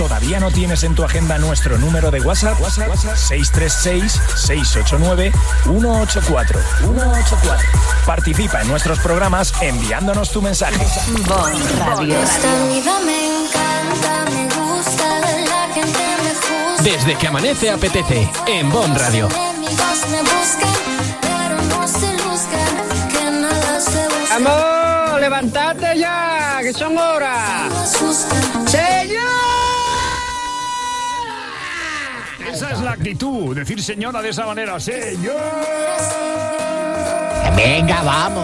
¿Todavía no tienes en tu agenda nuestro número de WhatsApp? 636-689-184. Participa en nuestros programas enviándonos tu mensaje. Bon Radio. Esta vida me encanta, me gusta, la gente me juzga. Desde que amanece apetece en Bon Radio. Enemigos me buscan, pero no se luzcan, que nada se busca. ¡Vamos! ¡Levantate ya! ¡Que son horas! ¡Señor! Esa es la actitud, decir señora de esa manera, señor. Venga, vamos.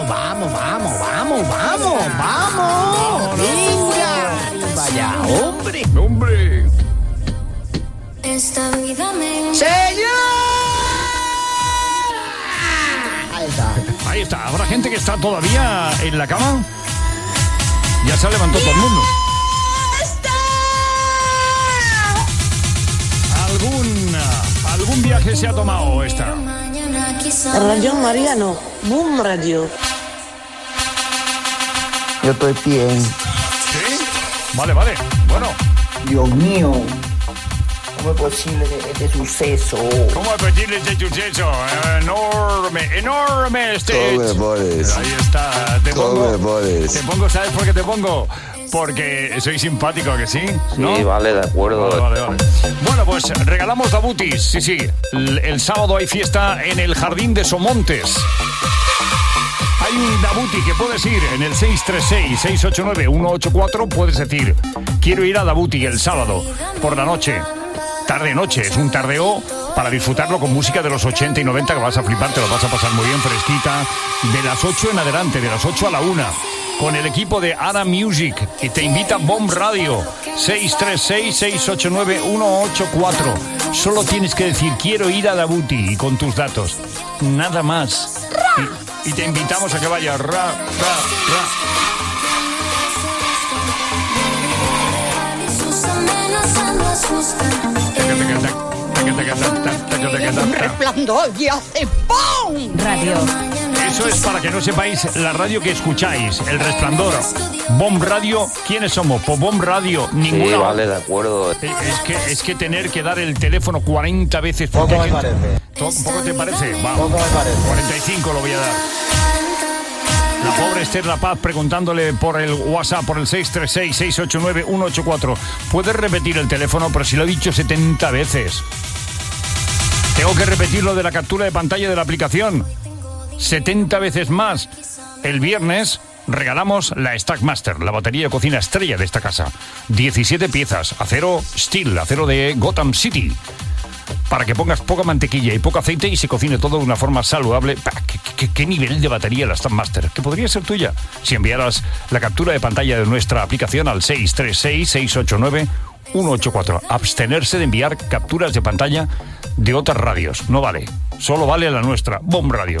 Venga, vaya, hombre. Esta vida me encanta. ¡Señor! Ahí está, habrá gente que está todavía en la cama. Ya se levantó todo el mundo. ¿Algún viaje se ha tomado esta? Radio Mariano, Boom Radio. Yo estoy bien. ¿Sí? Vale. Bueno. Dios mío. ¿Cómo es posible este suceso? ¿Cómo es posible este suceso? Enorme este. ¿Cómo me pones? Ahí está. ¿Cómo me pones? Te pongo, ¿sabes por qué te pongo? Porque soy simpático, ¿que sí? ¿No? Sí, vale, de acuerdo. Vale. Bueno, pues regalamos dabutis. Sí. El sábado hay fiesta en el Jardín de Somontes. Hay un dabuti que puedes ir en el 636-689-184. Puedes decir, quiero ir a dabuti el sábado por la noche. Tarde-noche, es un tardeo para disfrutarlo con música de los 80 y 90 que vas a flipar, te lo vas a pasar muy bien, fresquita, de las 8 en adelante, de las 8 a la 1, con el equipo de Ara Music, y te invita Bomb Radio, 636-689-184. Solo tienes que decir, quiero ir a Dabuti, y con tus datos, nada más. Y te invitamos a que vayas, Un resplandor y hace ¡pum! Radio. Eso es para que no sepáis la radio que escucháis, El Resplandor. Bomb Radio, ¿quiénes somos? Pues Bomb Radio, ninguna. Sí, vale, de acuerdo. Es que tener que dar el teléfono 40 veces. Poco me parece. ¿Poco te parece? Vamos. Poco me parece. 45 lo voy a dar. La pobre Esther La Paz preguntándole por el WhatsApp, por el 636-689-184. ¿Puedes repetir el teléfono? Pero si lo he dicho 70 veces. Tengo que repetir lo de la captura de pantalla de la aplicación 70 veces más. El viernes regalamos la Stackmaster, la batería de cocina estrella de esta casa. 17 piezas, acero Steel, acero de Gotham City. Para que pongas poca mantequilla y poco aceite y se cocine todo de una forma saludable. ¿Qué nivel de batería la Stackmaster? Que podría ser tuya si enviaras la captura de pantalla de nuestra aplicación al 636-689-184. Abstenerse de enviar capturas de pantalla de otras radios. No vale. Solo vale la nuestra, Bomb Radio.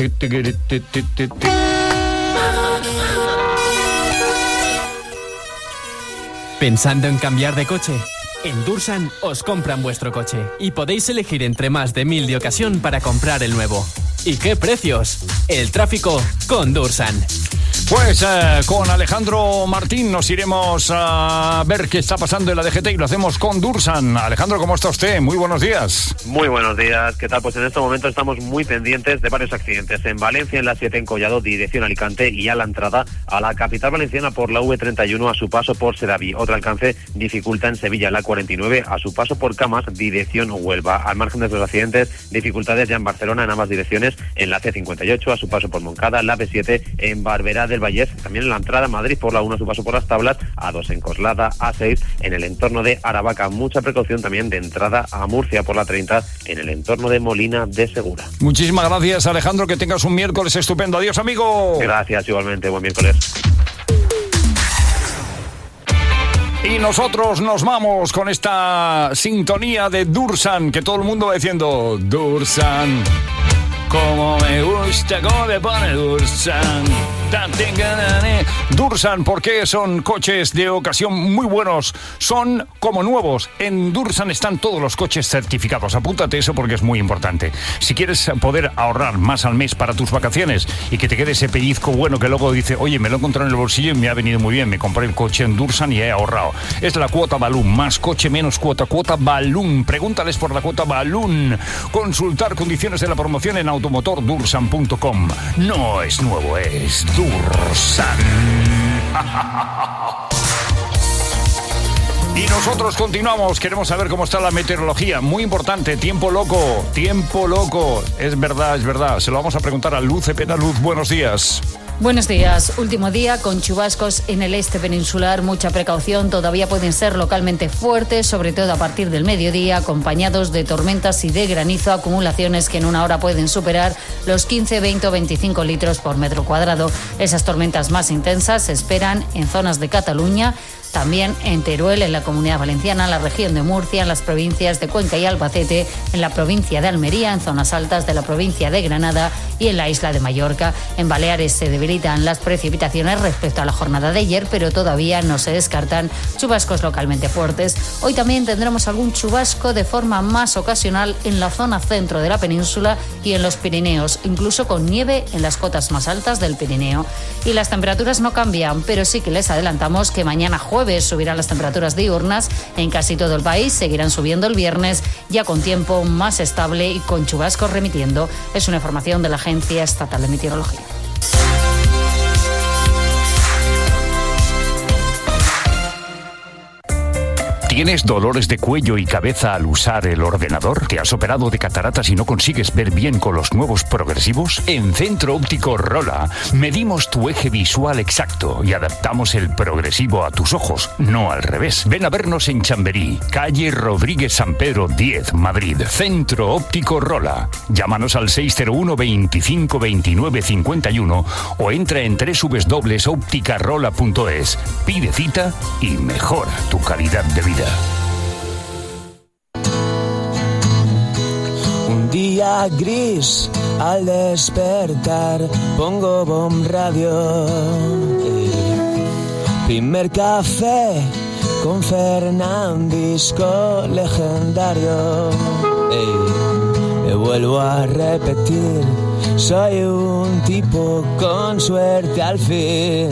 ¿Pensando en cambiar de coche? En Dursan os compran vuestro coche y podéis elegir entre más de 1000 de ocasión para comprar el nuevo. ¿Y qué precios? El tráfico con Dursan. Pues con Alejandro Martín nos iremos a ver qué está pasando en la DGT y lo hacemos con Dursan. Alejandro, ¿cómo está usted? Muy buenos días. Muy buenos días, ¿qué tal? Pues en este momento estamos muy pendientes de varios accidentes. En Valencia, en la 7 en Collado, dirección Alicante, y a la entrada a la capital valenciana por la V31 a su paso por Sedaví. Otro alcance dificulta en Sevilla, la 49 a su paso por Camas, dirección Huelva. Al margen de los accidentes, dificultades ya en Barcelona en ambas direcciones, en la C58 a su paso por Moncada, la B7 en Barberá del Vallés, también en la entrada a Madrid por la 1 a su paso por Las Tablas, A2 en Coslada, A6 en el entorno de Aravaca. Mucha precaución también de entrada a Murcia por la 30 en el entorno de Molina de Segura. Muchísimas gracias, Alejandro, que tengas un miércoles estupendo. Adiós, amigo. Gracias, igualmente, buen miércoles. Y nosotros nos vamos con esta sintonía de Dursan, que todo el mundo va diciendo, Dursan, como me gusta, cómo me pone Dursan. Dursan, ¿por qué son coches de ocasión muy buenos? Son como nuevos. En Dursan están todos los coches certificados. Apúntate eso porque es muy importante. Si quieres poder ahorrar más al mes para tus vacaciones y que te quede ese pellizco bueno que luego dice, oye, me lo he encontrado en el bolsillo y me ha venido muy bien, me compré el coche en Dursan y he ahorrado. Es la cuota Balloon, más coche, menos cuota. Cuota Balloon. Pregúntales por la cuota Balloon. Consultar condiciones de la promoción en automotordursan.com. No es nuevo, es Dursan. Y nosotros continuamos, queremos saber cómo está la meteorología. Muy importante, tiempo loco. Es verdad. Se lo vamos a preguntar a Luz Cepeda. Luz, buenos días. Buenos días. Último día con chubascos en el este peninsular. Mucha precaución. Todavía pueden ser localmente fuertes, sobre todo a partir del mediodía, acompañados de tormentas y de granizo, acumulaciones que en una hora pueden superar los 15, 20 o 25 litros por metro cuadrado. Esas tormentas más intensas se esperan en zonas de Cataluña, también en Teruel, en la Comunidad Valenciana, en la región de Murcia, en las provincias de Cuenca y Albacete, en la provincia de Almería, en zonas altas de la provincia de Granada y en la isla de Mallorca. En Baleares se debilitan las precipitaciones respecto a la jornada de ayer, pero todavía no se descartan chubascos localmente fuertes. Hoy también tendremos algún chubasco de forma más ocasional en la zona centro de la península y en los Pirineos, incluso con nieve en las cotas más altas del Pirineo. Y las temperaturas no cambian, pero sí que les adelantamos que mañana jueves subirán las temperaturas diurnas en casi todo el país, seguirán subiendo el viernes, ya con tiempo más estable y con chubascos remitiendo. Es una información de la Agencia Estatal de Meteorología. ¿Tienes dolores de cuello y cabeza al usar el ordenador? ¿Te has operado de cataratas y no consigues ver bien con los nuevos progresivos? En Centro Óptico Rola medimos tu eje visual exacto y adaptamos el progresivo a tus ojos, no al revés. Ven a vernos en Chamberí, calle Rodríguez San Pedro 10, Madrid. Centro Óptico Rola. Llámanos al 601 25 29 51 o entra en www.opticarola.es. Pide cita y mejora tu calidad de vida. Un día gris al despertar pongo Bomb Radio. Primer café con Fernandisco legendario. Me vuelvo a repetir, soy un tipo con suerte al fin.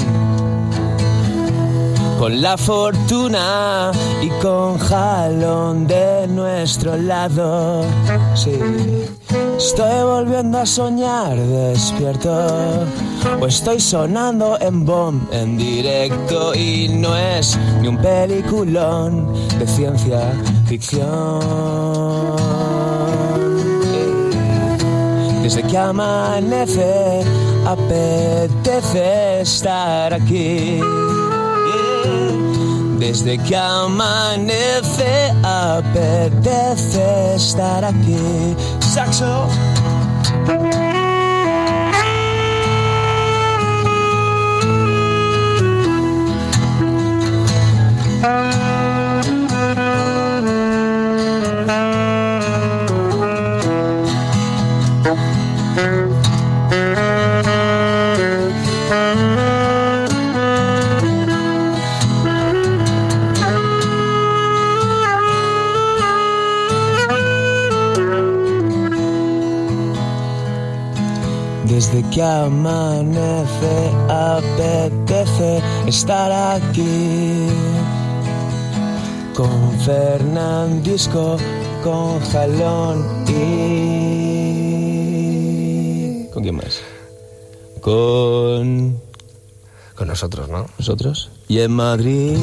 Con la fortuna y con jalón de nuestro lado. Sí, estoy volviendo a soñar despierto. O estoy sonando en Bomb en directo y no es ni un peliculón de ciencia ficción. Desde que amanece apetece estar aquí. Desde que amanece apetece estar aquí. Saxo. Desde que amanece apetece estar aquí. Con Fernandisco, con jalón y... ¿Con quién más? Con nosotros, ¿no? Nosotros. Y en Madrid.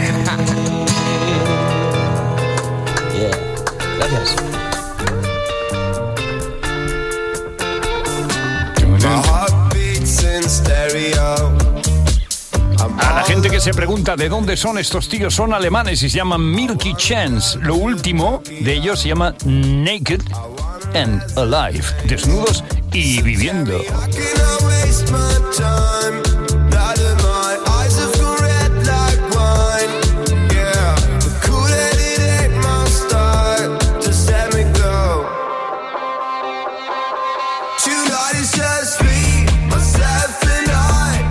Yeah. Gracias. A la gente que se pregunta de dónde son estos tíos, son alemanes y se llaman Milky Chance. Lo último de ellos se llama Naked and Alive, desnudos y viviendo. Tonight is just me, myself and I.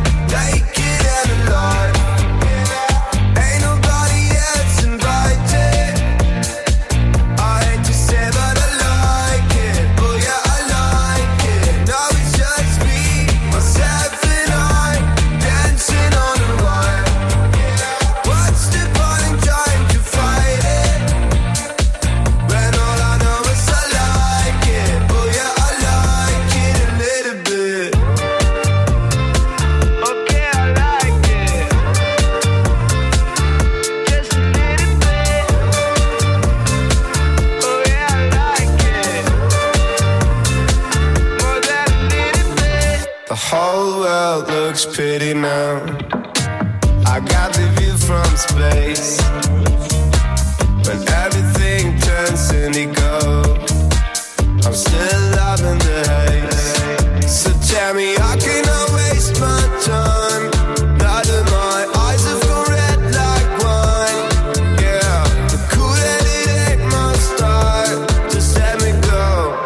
looks pretty now. I got the view from space. When everything turns indigo, I'm still loving the haze. So tell me I cannot waste my time. Now that my eyes have gone red like wine. Yeah, the cool-headed ain't my style. Just let me go.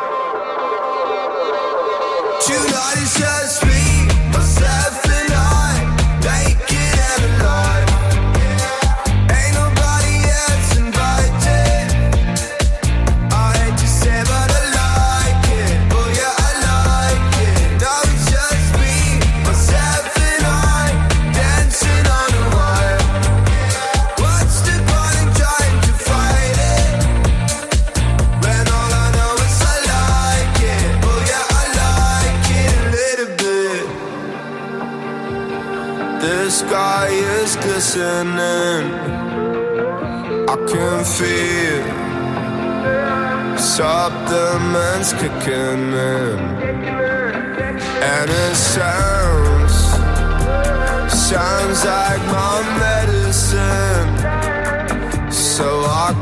Tonight is just me, myself and I, naked and alive. Ain't nobody else invited. I hate to say but I like it. Oh yeah, I like it. Now it's just me, myself and I, dancing on a wire. What's the point in trying to fight it, when all I know is I like it. Oh yeah, I like it a little bit. The sky is glistening, I can feel supplements kicking in, and it sounds like my medicine. So I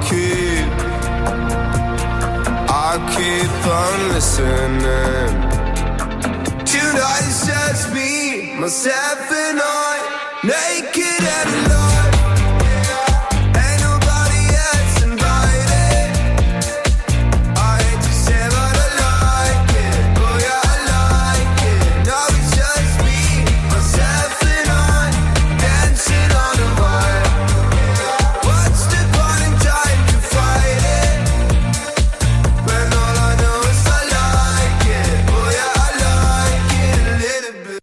keep on listening. Tonight it's just me, myself and I, naked and alive. Ain't nobody else invited. I hate to say but I like it. Oh yeah, I like it. Now it's just me, myself and I, dancing on a wire. What's the point in trying to fight it, when all I know is I like it. Oh yeah, I like it a little bit.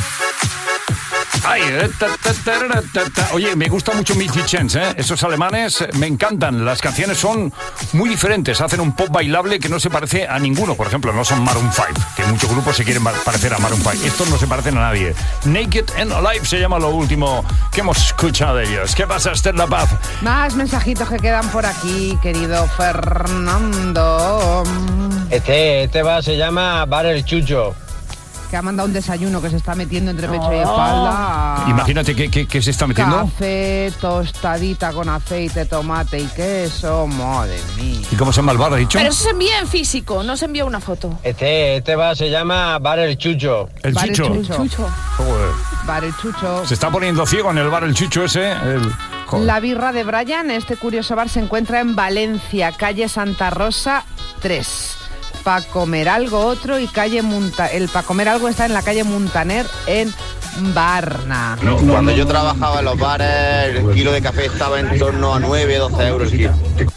Ay, Oye, me gusta mucho Mickey Chance, ¿eh? Esos alemanes me encantan. Las canciones son muy diferentes. Hacen un pop bailable que no se parece a ninguno. Por ejemplo, no son Maroon 5, que muchos grupos se quieren parecer a Maroon 5. Estos no se parecen a nadie. Naked and Alive se llama lo último que hemos escuchado de ellos. ¿Qué pasa, Esther La Paz? Más mensajitos que quedan por aquí, querido Fernando. Este se llama Bar El Chucho. Que ha mandado un desayuno que se está metiendo entre pecho y espalda. Imagínate qué se está metiendo. Café, tostadita con aceite, tomate y queso. Madre mía. ¿Y cómo se llama el bar, ha dicho? Pero eso se envía en físico, no se envía una foto. Este se llama Bar El Chucho. El Bar Chucho. El Chucho. Joder. Bar El Chucho. Se está poniendo ciego en el bar El Chucho ese. Joder. La birra de Brian, este curioso bar se encuentra en Valencia, calle Santa Rosa 3. Para comer algo otro y calle el para comer algo está en la calle Muntaner en Barna. Cuando yo trabajaba en los bares, el kilo de café estaba en torno a 9-12 euros el kilo.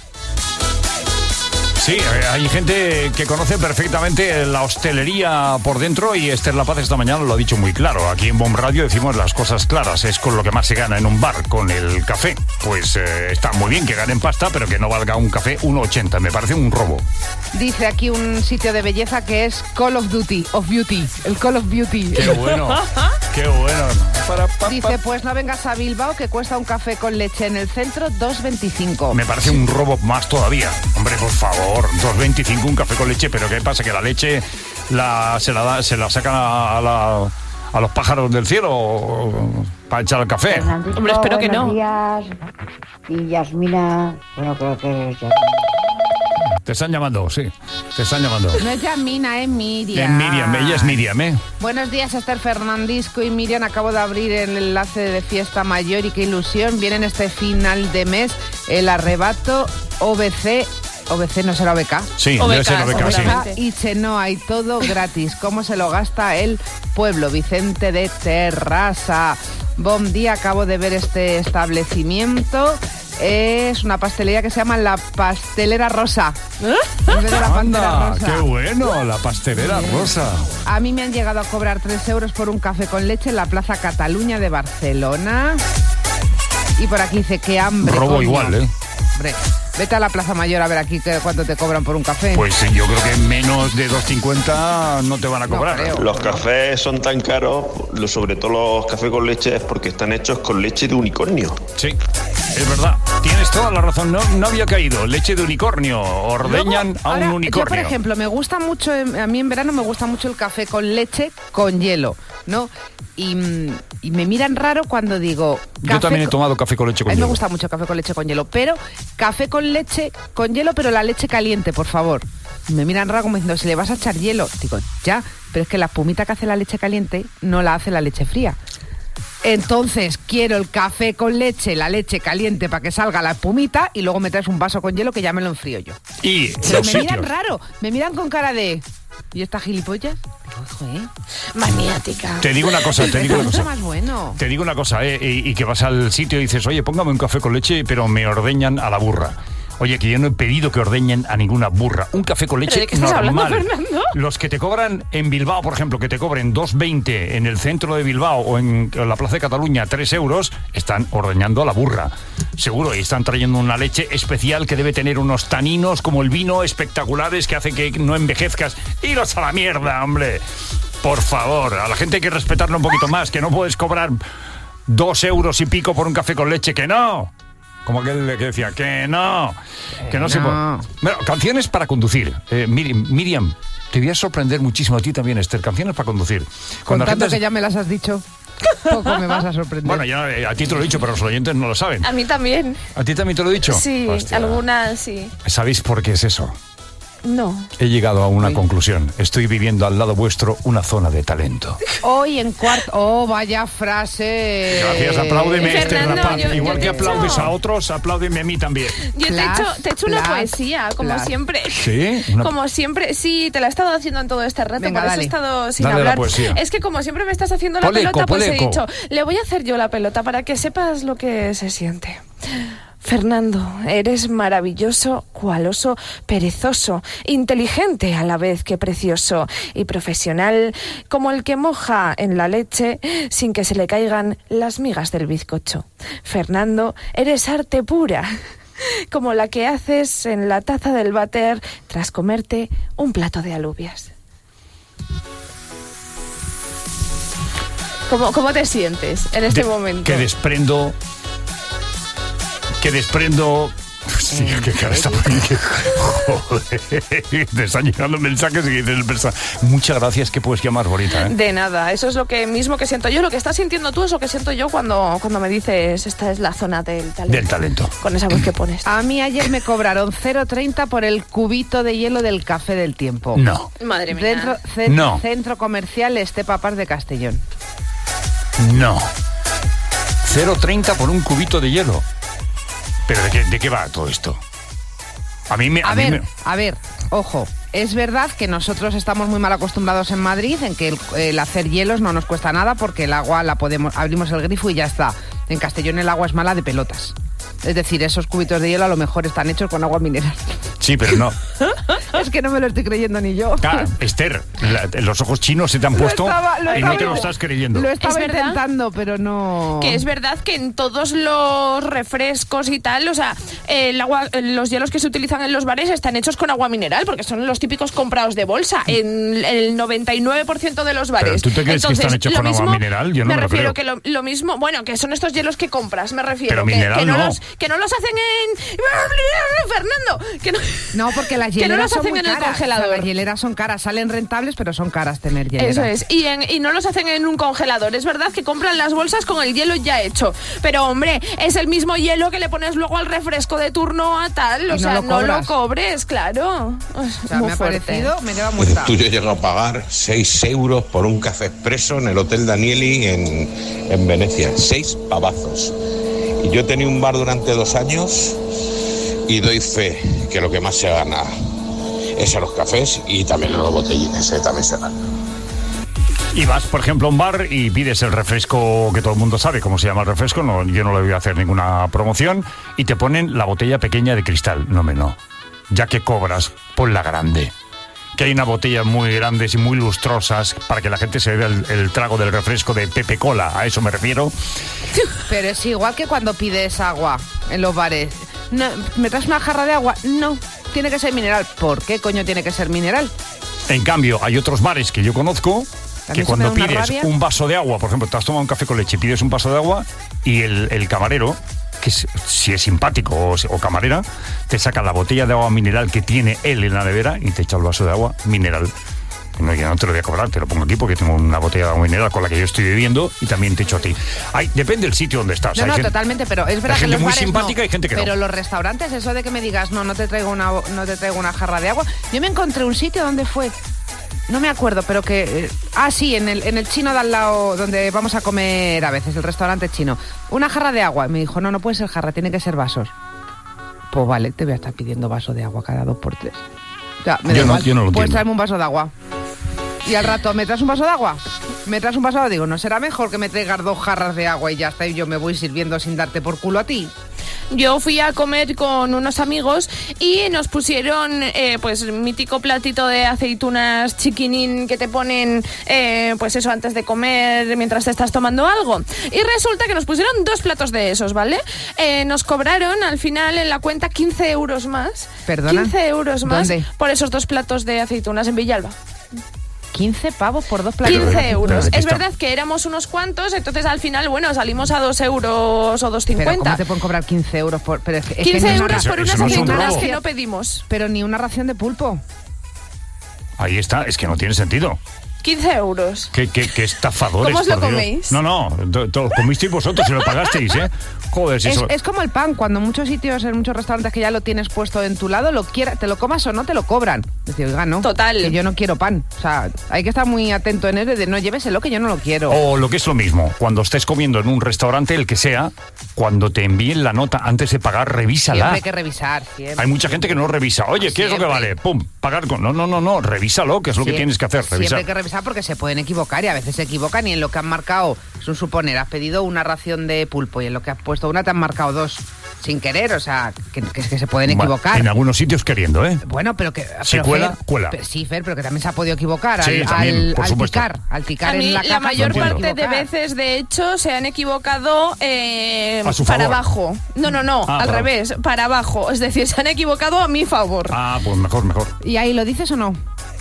Sí, hay gente que conoce perfectamente la hostelería por dentro y Esther La Paz esta mañana lo ha dicho muy claro. Aquí en Bomb Radio decimos las cosas claras, es con lo que más se gana en un bar, con el café. Pues está muy bien que ganen pasta, pero que no valga un café 1,80, me parece un robo. Dice aquí un sitio de belleza que es Call of Duty, el Call of Beauty. ¡Qué bueno! ¡Qué bueno! Dice, pues no vengas a Bilbao, que cuesta un café con leche en el centro 2,25. Me parece un robo más todavía. Hombre, por favor, 2,25 un café con leche, pero ¿qué pasa? ¿Que la leche se la sacan a los pájaros del cielo para echar el café? Fernandito, hombre, espero que no. Buenos días. Y Yasmina, bueno, creo que es Yasmina. Te están llamando, sí. Te están llamando. No es Yasmina, es Miriam. Es Miriam, ella es Miriam, ¿eh? Buenos días, Esther, Fernandisco y Miriam. Acabo de abrir el enlace de Fiesta Mayor y qué ilusión. Vienen este final de mes el arrebato OBC no será OBK. Sí, debe ser OBK, sí. Y Chenoa y todo gratis. ¿Cómo se lo gasta el pueblo? Vicente de Terrassa. Buen día, acabo de ver este establecimiento. Es una pastelería que se llama La Pastelera Rosa. En vez de la Pantera Rosa. ¡Qué bueno! La Pastelera Rosa. A mí me han llegado a cobrar 3 euros por un café con leche en la Plaza Cataluña de Barcelona. Y por aquí dice, qué hambre. Robo igual, ¿eh? Hombre, vete a la Plaza Mayor a ver aquí cuánto te cobran por un café. Pues yo creo que menos de 2,50 no te van a cobrar. No, los cafés son tan caros, sobre todo los cafés con leche, es porque están hechos con leche de unicornio. Sí. es verdad. Tienes toda la razón. No había caído. Leche de unicornio. Ordeñan Luego, a un ahora, unicornio. Yo, por ejemplo, me gusta mucho, a mí en verano me gusta mucho el café con leche con hielo, ¿no? Y me miran raro cuando digo... Yo también he tomado café con leche con hielo. A mí hielo. me gusta mucho el café con leche con hielo, pero café con leche con hielo, pero la leche caliente, por favor. Me miran raro como diciendo, si le vas a echar hielo. Digo, ya, pero es que la espumita que hace la leche caliente no la hace la leche fría. Entonces quiero el café con leche, la leche caliente para que salga la espumita y luego me traes un vaso con hielo que ya me lo enfrío yo. Y pero los me miran sitios. raro, me miran con cara de... ¿Y esta gilipollas? Maniática. Te digo una cosa. Más bueno. Te digo una cosa, y que vas al sitio y dices, oye, póngame un café con leche, pero me ordeñan a la burra. Oye, que yo no he pedido que ordeñen a ninguna burra. Un café con leche ¿De qué estás hablando, normal. Fernando? Los que te cobran en Bilbao, por ejemplo, que te cobren 2,20 en el centro de Bilbao o en la Plaza de Cataluña 3 euros, están ordeñando a la burra. Seguro, y están trayendo una leche especial que debe tener unos taninos como el vino espectaculares que hacen que no envejezcas. ¡Iros a la mierda, hombre! Por favor, a la gente hay que respetarlo un poquito más, que no puedes cobrar 2 euros y pico por un café con leche, que no. Como aquel que decía, que no se puede. Bueno, canciones para conducir. Miriam, te voy a sorprender muchísimo a ti también, Esther. Canciones para conducir. Con tanto que ya me las has dicho, poco me vas a sorprender. Bueno, ya a ti te lo he dicho, pero los oyentes no lo saben. A mí también. ¿A ti también te lo he dicho? Sí, Hostia. algunas sí. ¿Sabéis por qué es eso? No. He llegado a una conclusión. Estoy viviendo al lado vuestro una zona de talento. Hoy en cuarto... ¡Oh, vaya frase! Gracias, apláudeme, Fernando, Esther Rapaz. yo Igual te que he aplaudes hecho- a otros, apláudeme a mí también. Yo te he hecho una poesía, como siempre. ¿Sí? Como siempre, sí, te la he estado haciendo en todo este rato, Venga, por eso dale. he estado sin Dale la hablar. poesía. Es que como siempre me estás haciendo la Ponle eco, pelota, pues ponle he eco. dicho, le voy a hacer yo la pelota para que sepas lo que se siente. Fernando, eres maravilloso, cual oso perezoso, inteligente a la vez que precioso y profesional como el que moja en la leche sin que se le caigan las migas del bizcocho. Fernando, eres arte pura, como la que haces en la taza del váter tras comerte un plato de alubias. ¿Cómo te sientes en este momento? Que desprendo... Sí, qué cara está poniendo. Joder, te están llegando mensajes y dices, muchas gracias, qué poesía más bonita, ¿eh? De nada, eso es lo que mismo que siento yo. Lo que estás sintiendo tú es lo que siento yo cuando me dices esta es la zona del talento. Del talento. Con esa voz que pones. A mí ayer me cobraron 0,30 por el cubito de hielo del Café del Tiempo. No. Madre mía. No. Centro Comercial Estepapar de Castellón. No. 0,30 por un cubito de hielo. ¿Pero de qué va todo esto? A ver, ojo, es verdad que nosotros estamos muy mal acostumbrados en Madrid en que el hacer hielos no nos cuesta nada porque el agua abrimos el grifo y ya está. En Castellón el agua es mala de pelotas. Es decir, esos cubitos de hielo a lo mejor están hechos con agua mineral. Sí, pero no. Es que no me lo estoy creyendo ni yo. Ah, Esther, los ojos chinos se te han puesto y no te lo estás creyendo. Lo estaba ¿Es verdad? intentando, pero no... Que es verdad que en todos los refrescos y tal, o sea, el agua, los hielos que se utilizan en los bares están hechos con agua mineral, porque son los típicos comprados de bolsa en el 99% de los bares. ¿Pero tú te crees que están hechos lo con agua mismo, mineral? Yo no me lo refiero creo. que lo mismo, bueno, que son estos hielos que compras, me refiero. Pero que, mineral no. Que no los hacen en... Fernando, que No, porque las que no hieleras los son hacen muy en el caras. congelador. O sea, las hieleras son caras, salen rentables, pero son caras tener hieleras. Eso es, y no los hacen en un congelador. Es verdad que compran las bolsas con el hielo ya hecho, pero hombre, es el mismo hielo que le pones luego al refresco de turno a tal, o Y sea, no lo no lo cobres, claro. O sea, Muy me ha fuerte. parecido, me lleva Pues muerta. tú yo llego a pagar 6 euros por un café expreso en el Hotel Danieli en Venecia. 6 pavazos. Y yo he tenido un bar durante 2 años y doy fe que lo que más se gana es a los cafés y también a los botellines, también se gana. Y vas, por ejemplo, a un bar y pides el refresco que todo el mundo sabe cómo se llama el refresco, no, yo no le voy a hacer ninguna promoción, y te ponen la botella pequeña de cristal. No. Ya que cobras, pon la grande. Que hay una botella muy grandes y muy lustrosas para que la gente se beba el trago del refresco de Pepe Cola, a eso me refiero. Pero es igual que cuando pides agua en los bares. No, ¿me traes una jarra de agua? No, tiene que ser mineral. ¿Por qué coño tiene que ser mineral? En cambio, hay otros bares que yo conozco que También cuando se me da una pides rabia. un vaso de agua, por ejemplo, te has tomado un café con leche y pides un vaso de agua y el camarero, que si es simpático o camarera, te saca la botella de agua mineral que tiene él en la nevera y te echa el vaso de agua mineral. No, yo no te lo voy a cobrar, te lo pongo aquí porque tengo una botella de agua mineral con la que yo estoy bebiendo y también te echo a ti. Depende del sitio donde estás. No, totalmente, pero es verdad que los muy bares simpática no, y gente que pero no. los restaurantes, eso de que me digas, no te traigo una jarra de agua. Yo me encontré un sitio donde fue, no me acuerdo, pero que... sí, en el chino de al lado, donde vamos a comer a veces, el restaurante chino. Una jarra de agua. Me dijo, no puede ser jarra, tiene que ser vasos. Pues vale, te voy a estar pidiendo vaso de agua cada 2 por 3. Ya, me da igual. Yo no lo Pues entiendo. tráeme un vaso de agua. Y al rato, ¿me traes un vaso de agua? ¿Me traes un vaso de agua? Digo, ¿no será mejor que me traigas 2 jarras de agua y ya está? Y yo me voy sirviendo sin darte por culo a ti. Yo fui a comer con unos amigos y nos pusieron pues mítico platito de aceitunas chiquinín que te ponen pues eso antes de comer mientras te estás tomando algo. Y resulta que nos pusieron 2 platos de esos, ¿vale? Nos cobraron al final en la cuenta 15 euros más. ¿Perdona? 15 euros más. ¿Dónde? Por esos 2 platos de aceitunas en Villalba. 15 pavos por 2 platos. 15 euros. Pero Es verdad que éramos unos cuantos, entonces al final, bueno, salimos a 2 euros o 2,50. Pero ¿cómo te pueden cobrar 15 euros por...? Pero es que 15 euros por unas no es un aceitunas robo. que no pedimos. Pero ni una ración de pulpo. Ahí está, es que no tiene sentido. 15 euros. Qué estafadores, ¿Cómo os lo por Dios. coméis? No, lo comisteis vosotros y lo pagasteis, ¿eh? Joder, si eso... Es como el pan, cuando en muchos sitios, en muchos restaurantes que ya lo tienes puesto en tu lado, te lo comas o no te lo cobran. Decir, oiga, no. Total. Que yo no quiero pan. O sea, hay que estar muy atento en eso de no lléveselo que yo no lo quiero. O lo que es lo mismo, cuando estés comiendo en un restaurante, el que sea, cuando te envíen la nota antes de pagar, revísala. Siempre hay que revisar, siempre. Hay mucha gente que no revisa. Oye, ¿qué es lo que vale? Pum, pagar con... No, revísalo, que es lo que tienes que hacer, revisar. Siempre hay que revisar porque se pueden equivocar y a veces se equivocan y en lo que han marcado, es un suponer, has pedido una ración de pulpo y en lo que has puesto una te han marcado 2 sin querer, o sea, que se pueden equivocar. En algunos sitios queriendo, ¿eh? Bueno, pero que... Si cuela, cuela. Sí, Fer, pero que también se ha podido equivocar Sí, también, por supuesto. al picar A mí en la caja. la mayor se puede parte de equivocar. veces, de hecho, se han equivocado A su para favor. abajo. No, al para- revés, para abajo. Es decir, se han equivocado a mi favor. Pues mejor. ¿Y ahí lo dices o no?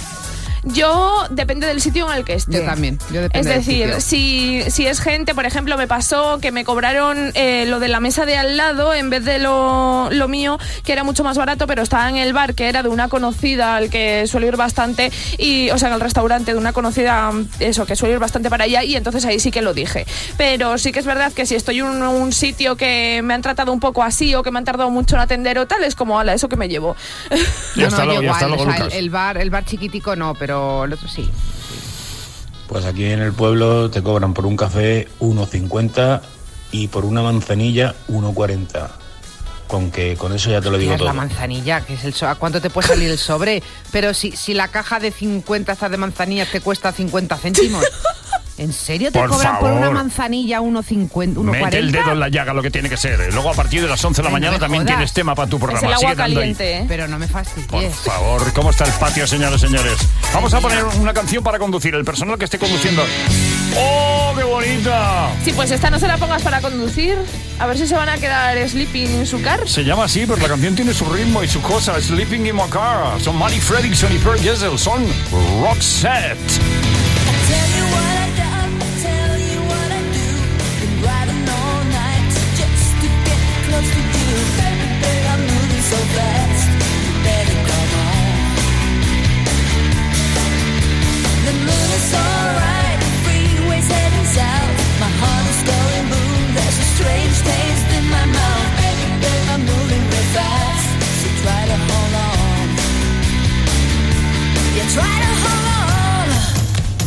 Yo, depende del sitio en el que esté. Yo también. Yo depende Es decir, del sitio. si es gente, por ejemplo, me pasó que me cobraron lo de la mesa de al lado en vez de lo mío, que era mucho más barato, pero estaba en el bar, que era de una conocida al que suelo ir bastante, o sea, en el restaurante de una conocida, eso, que suelo ir bastante para allá, y entonces ahí sí que lo dije. Pero sí que es verdad que si estoy en un sitio que me han tratado un poco así o que me han tardado mucho en atender o tal, es como, ala, eso que me llevo. Ya está, yo ya está, igual, luego, o sea, Lucas. el bar chiquitico no, pero el otro sí. Pues aquí en el pueblo te cobran por un café 1,50 y por una manzanilla 1,40. Con eso ya te lo digo Es todo. la manzanilla, que es ¿a cuánto te puede salir el sobre? Pero si la caja de 50 estas de manzanillas te cuesta 50 céntimos. ¿En serio te Por cobran por favor. una manzanilla 1,50, 1,40? Mete el dedo en la llaga, lo que tiene que ser. Luego, a partir de las 11 de la Ay, no mañana me también jodas. tienes tema para tu programa. Es el agua Sigue dando ahí. caliente, ¿eh? Pero no me fastidies. Por favor, ¿cómo está el patio, señores y señores? Vamos a poner una canción para conducir. El personal que esté conduciendo. ¡Oh, qué bonita! Sí, pues esta no se la pongas para conducir. A ver si se van a quedar sleeping en su car. Se llama así, pero la canción tiene su ritmo y su cosa. Sleeping in my car. Son Manny Fredrickson y Pearl Jessel. Son Roxette. Try to hold on.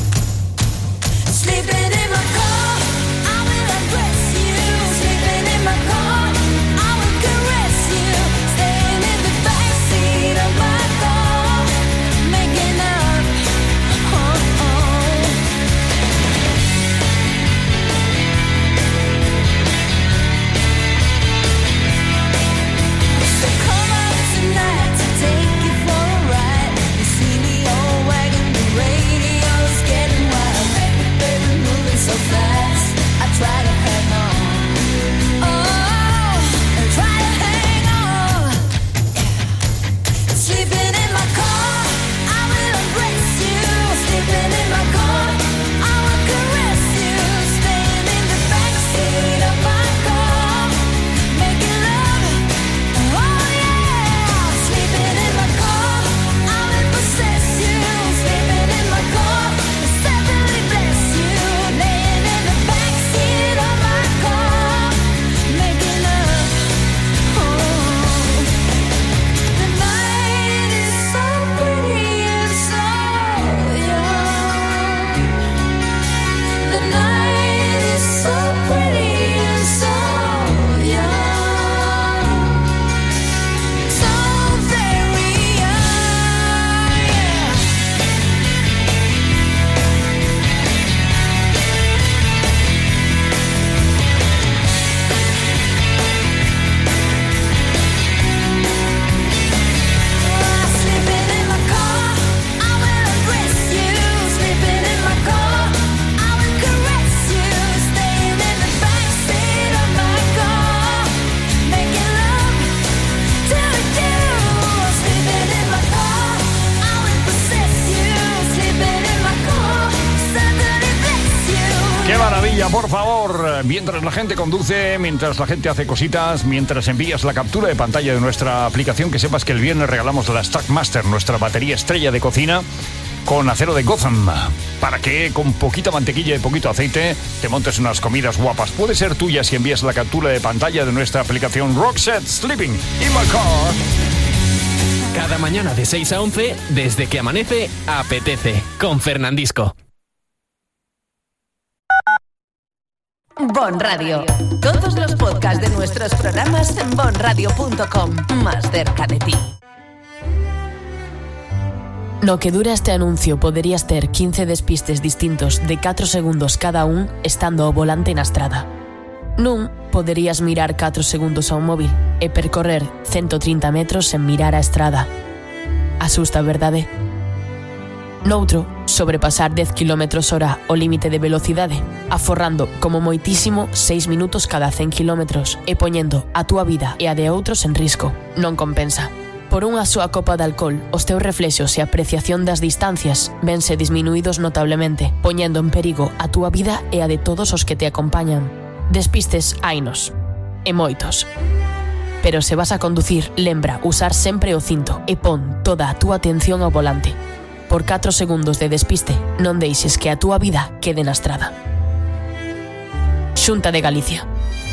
por favor, mientras la gente conduce, mientras la gente hace cositas, mientras envías la captura de pantalla de nuestra aplicación, que sepas que el viernes regalamos la Stackmaster, nuestra batería estrella de cocina, con acero de Gotham, para que con poquita mantequilla y poquito aceite te montes unas comidas guapas. Puede ser tuya si envías la captura de pantalla de nuestra aplicación Rockset Sleeping in My Car. Cada mañana de 6 a 11, desde que amanece, apetece, con Fernandisco. Bon Radio. Todos los podcasts de nuestros programas en bonradio.com. Más cerca de ti. No que dura este anuncio poderías ter 15 despistes distintos de 4 segundos cada un estando ao volante na estrada. Nun, poderías mirar 4 segundos a un móvil e percorrer 130 metros sen mirar a estrada. Asusta, verdade? Noutro, sobrepasar 10 km/h o límite de velocidade, aforrando como moitísimo 6 minutos cada 100 km e poñendo a túa vida e a de outros en risco. Non compensa. Por unha súa copa de alcohol, os teus reflexos e apreciación das distancias vense disminuídos notablemente, poñendo en perigo a túa vida e a de todos os que te acompañan. Despistes hainos, e moitos. Pero se vas a conducir, lembra usar sempre o cinto e pon toda a túa atención ao volante. Por 4 segundos de despiste, non deixes que a túa vida quede na estrada. Xunta de Galicia.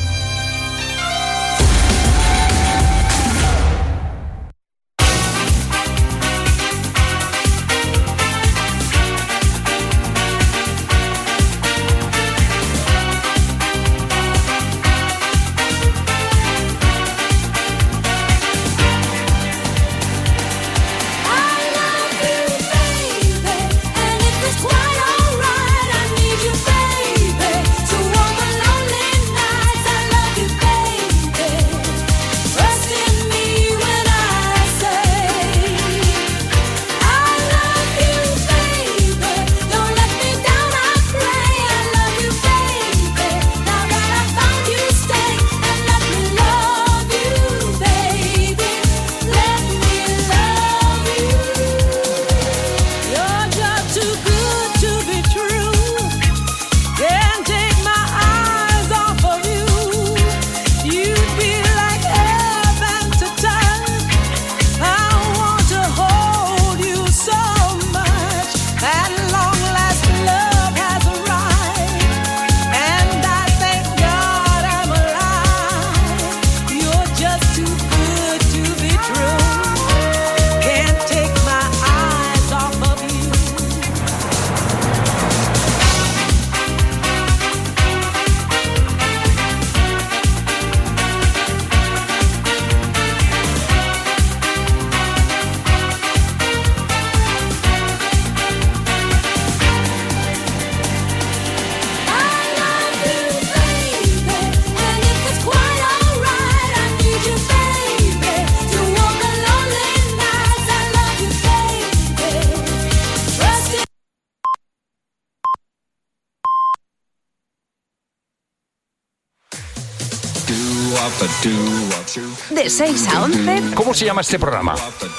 De 6 a 11. ¿Cómo se llama este programa?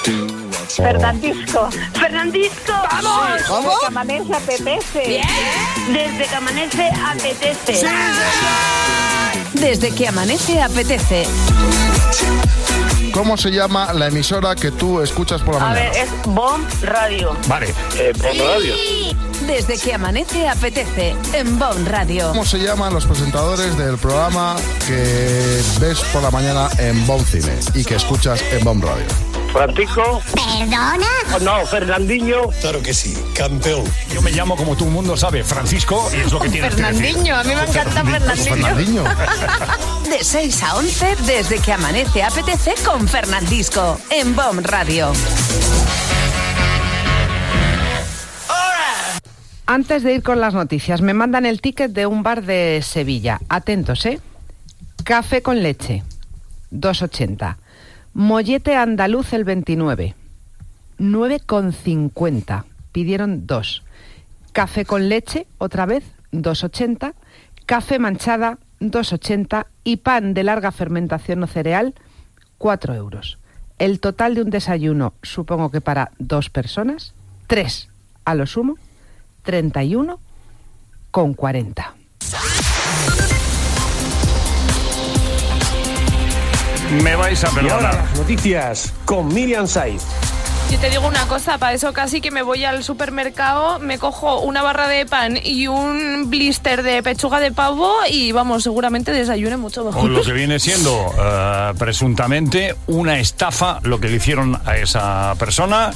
Fernandisco. ¡Fernandisco! ¡Vamos! ¿Cómo? Desde que amanece apetece. Bien. Desde que amanece apetece. Sí. Desde que amanece apetece. ¿Cómo se llama la emisora que tú escuchas por la mañana? A ver, es Bon Radio. Vale. Bon Radio. Desde que amanece apetece en Bon Radio. ¿Cómo se llaman los presentadores del programa que ves por la mañana en Bon Cine y que escuchas en Bon Radio? Francisco. ¿Perdona? No, Fernandinho. Claro que sí, campeón. Yo me llamo, como todo el mundo sabe, Francisco, y es lo que tienes que decir. Fernandinho, a mí me encanta Fernandinho. De 6 a 11, desde que amanece apetece con Fernandisco en Bon Radio. Antes de ir con las noticias, me mandan el ticket de un bar de Sevilla. Atentos, ¿eh? Café con leche, 2,80. Mollete andaluz el 29, 9,50. Pidieron 2. Café con leche, otra vez, 2,80. Café manchada, 2,80. Y pan de larga fermentación o cereal, 4 euros. El total de un desayuno, supongo que para 2 personas, 3 a lo sumo, 31,40. Me vais a Y ahora perdonar. las noticias con Miriam Saiz. Yo te digo una cosa, para eso casi que me voy al supermercado, me cojo una barra de pan y un blister de pechuga de pavo y vamos, seguramente desayune mucho mejor. O lo que viene siendo presuntamente una estafa, lo que le hicieron a esa persona,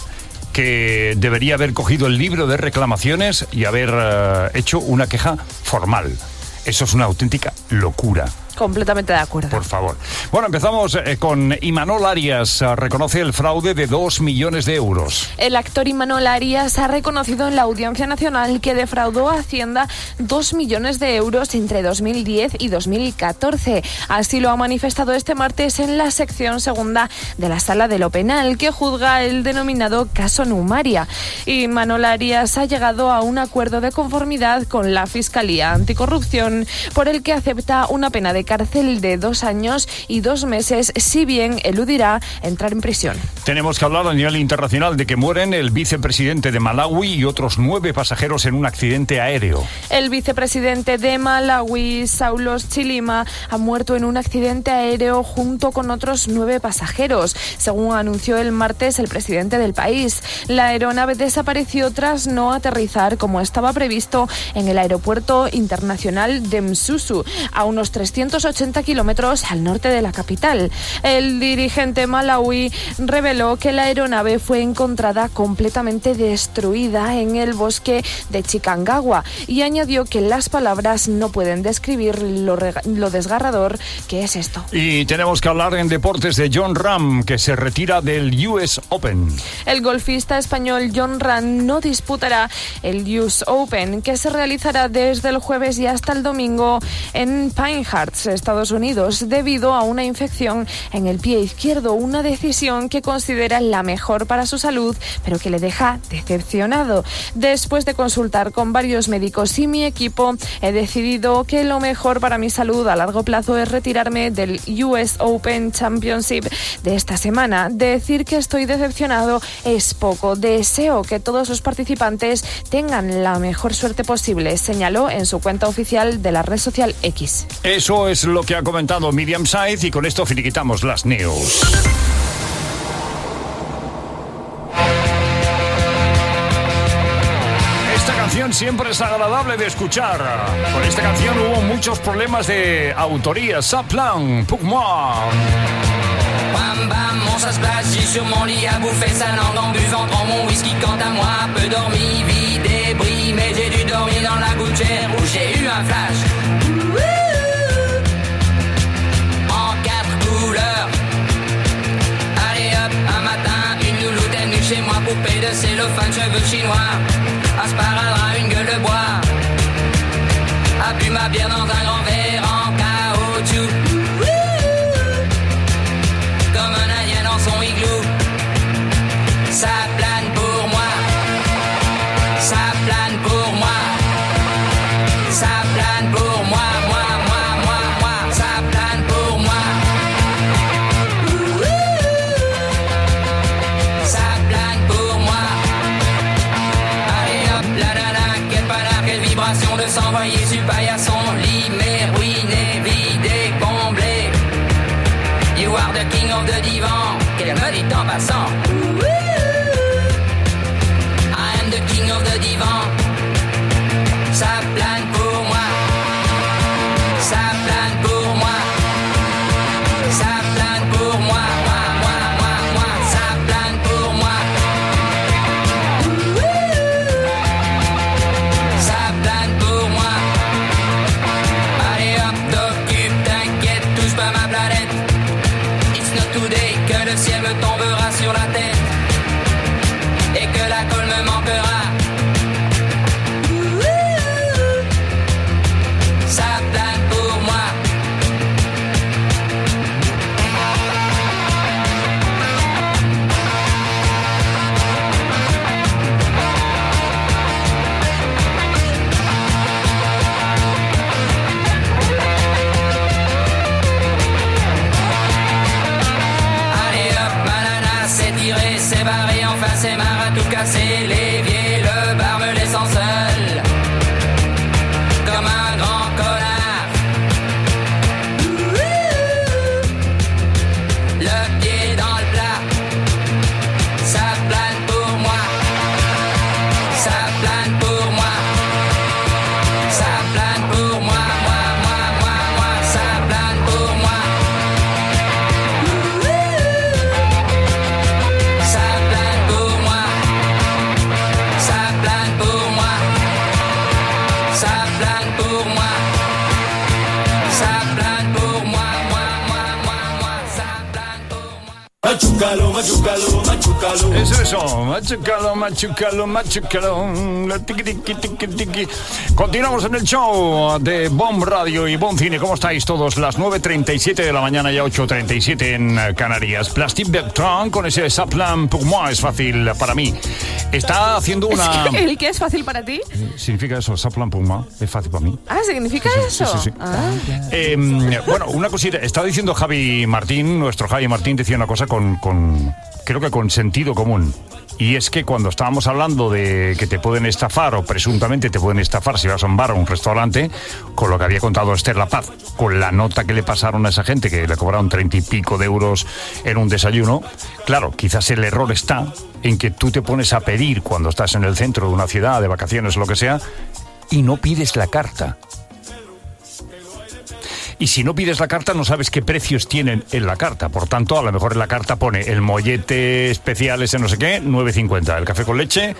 que debería haber cogido el libro de reclamaciones y haber hecho una queja formal. Eso es una auténtica locura. Completamente de acuerdo. Por favor. Bueno, empezamos con Imanol Arias. Reconoce el fraude de 2 millones de euros. El actor Imanol Arias ha reconocido en la Audiencia Nacional que defraudó a Hacienda 2 millones de euros entre 2010 y 2014. Así lo ha manifestado este martes en la sección segunda de la Sala de lo Penal, que juzga el denominado caso Numaria. Imanol Arias ha llegado a un acuerdo de conformidad con la Fiscalía Anticorrupción, por el que acepta una pena de cárcel de 2 años y 2 meses, si bien eludirá entrar en prisión. Tenemos que hablar a nivel internacional de que mueren el vicepresidente de Malawi y otros 9 pasajeros en un accidente aéreo. El vicepresidente de Malawi, Saulos Chilima, ha muerto en un accidente aéreo junto con otros 9 pasajeros, según anunció el martes el presidente del país. La aeronave desapareció tras no aterrizar como estaba previsto en el aeropuerto internacional de Msusu, a unos 380 kilómetros al norte de la capital. El dirigente malawi reveló que la aeronave fue encontrada completamente destruida en el bosque de Chikangawa y añadió que las palabras no pueden describir lo desgarrador que es esto. Y tenemos que hablar en deportes de Jon Rahm, que se retira del US Open. El golfista español Jon Rahm no disputará el US Open, que se realizará desde el jueves y hasta el domingo en Pinehurst, Estados Unidos, debido a una infección en el pie izquierdo, una decisión que considera la mejor para su salud, pero que le deja decepcionado. Después de consultar con varios médicos y mi equipo, he decidido que lo mejor para mi salud a largo plazo es retirarme del US Open Championship de esta semana. Decir que estoy decepcionado es poco. Deseo que todos los participantes tengan la mejor suerte posible, señaló en su cuenta oficial de la red social X. Eso es lo que ha comentado Miriam Saiz y con esto finiquitamos las news. Esta canción siempre es agradable de escuchar. Con esta canción hubo muchos problemas de autoría. Ça plane pour moi. Bam bam, mon ça se place, j'ai sur mon lit à bouffer sa langue en buvant prends mon whisky quant à moi, peu dormi, vie débris, mais j'ai dû dormir dans la gouttière où j'ai eu un flash. En 4 couleurs. Allez hop, un matin, une louloute est venue chez moi, poupée de cellophane, cheveux chinois, un sparadrap, une gueule de bois, a bu ma bière dans un grand verre en caoutchouc. Comme un indien dans son igloo. Ça plane pour moi. Ça plane pour moi. Ça plane pour moi. Moi. Ça plane pour moi. Ça plane pour moi. Allez hop, quelle panard, quelle vibration de s'envoyer sur paillasson. Lit mais ruiné, vidé, comblé. You are the king of the divan, qu'elle me dit en passant. I am the king of the divan. Ça plane pour moi. Ça plane pour moi. Ça plane pour moi. Moi. Ça plane pour moi. Ça plane pour moi. Allez hop, t'occupe, t'inquiète, touche pas ma planète. Today, que le ciel me tombera sur la tête et que la colle me manquera. Ça plane pour moi. C'est barré, enfin c'est marre à tout casser, les vieilles Machucalo, machucalo, machucalo. Eso, machucalo, machucalo, machucalo. Tiqui, tiqui, tiqui, tiqui. Continuamos en el show de Bomb Radio y Bomb Cine. ¿Cómo estáis todos? Las 9:37 de la mañana, ya 8:37 en Canarias. Plastic Bertrand con ese Saplan pour moi es fácil para mí. Está haciendo una... ¿El qué es fácil para ti? Significa eso, Saplan pour moi, es fácil para mí. Ah, ¿significa eso? Sí. Ah. Bueno, una cosita. Estaba diciendo Javi Martín, nuestro Javi Martín decía una cosa creo que con sentido común. Y es que cuando estábamos hablando de que te pueden estafar o presuntamente te pueden estafar si vas a un bar o un restaurante, con lo que había contado Esther La Paz, con la nota que le pasaron a esa gente que le cobraron 30 y pico de euros en un desayuno, claro, quizás el error está en que tú te pones a pedir cuando estás en el centro de una ciudad, de vacaciones o lo que sea, y no pides la carta. Y si no pides la carta, no sabes qué precios tienen en la carta. Por tanto, a lo mejor en la carta pone el mollete especial ese no sé qué, 9,50. El café con leche,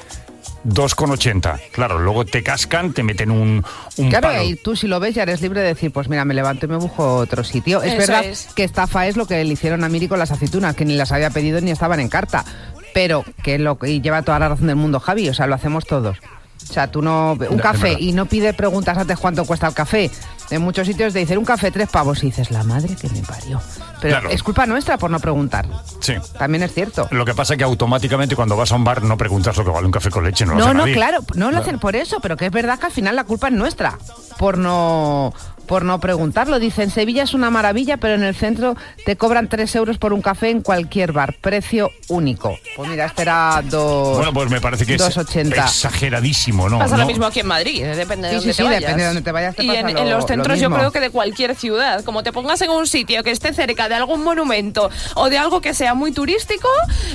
2,80. Claro, luego te cascan, te meten un claro, palo. y tú si lo ves ya eres libre de decir, pues mira, me levanto y me busco otro sitio. Es verdad que estafa es lo que le hicieron a Miri con las aceitunas, que ni las había pedido ni estaban en carta. Pero y lleva toda la razón del mundo, Javi, o sea, lo hacemos todos. O sea, tú no... Un café y no pide preguntas antes cuánto cuesta el café. En muchos sitios te dicen un café 3 pavos y dices, la madre que me parió. Pero claro, es culpa nuestra por no preguntar. Sí. También es cierto. Lo que pasa es que automáticamente cuando vas a un bar no preguntas lo que vale un café con leche. No, claro, no lo hacen por eso, pero que es verdad que al final la culpa es nuestra por no preguntarlo. Dice, en Sevilla es una maravilla, pero en el centro te cobran 3 euros por un café en cualquier bar. Precio único. Pues mira, este era 2... Bueno, pues me parece que 2,80. Es exageradísimo, ¿no? Pasa lo mismo aquí en Madrid, depende de dónde te vayas. Depende de dónde te vayas. Y en los centros yo creo que de cualquier ciudad, como te pongas en un sitio que esté cerca de algún monumento o de algo que sea muy turístico...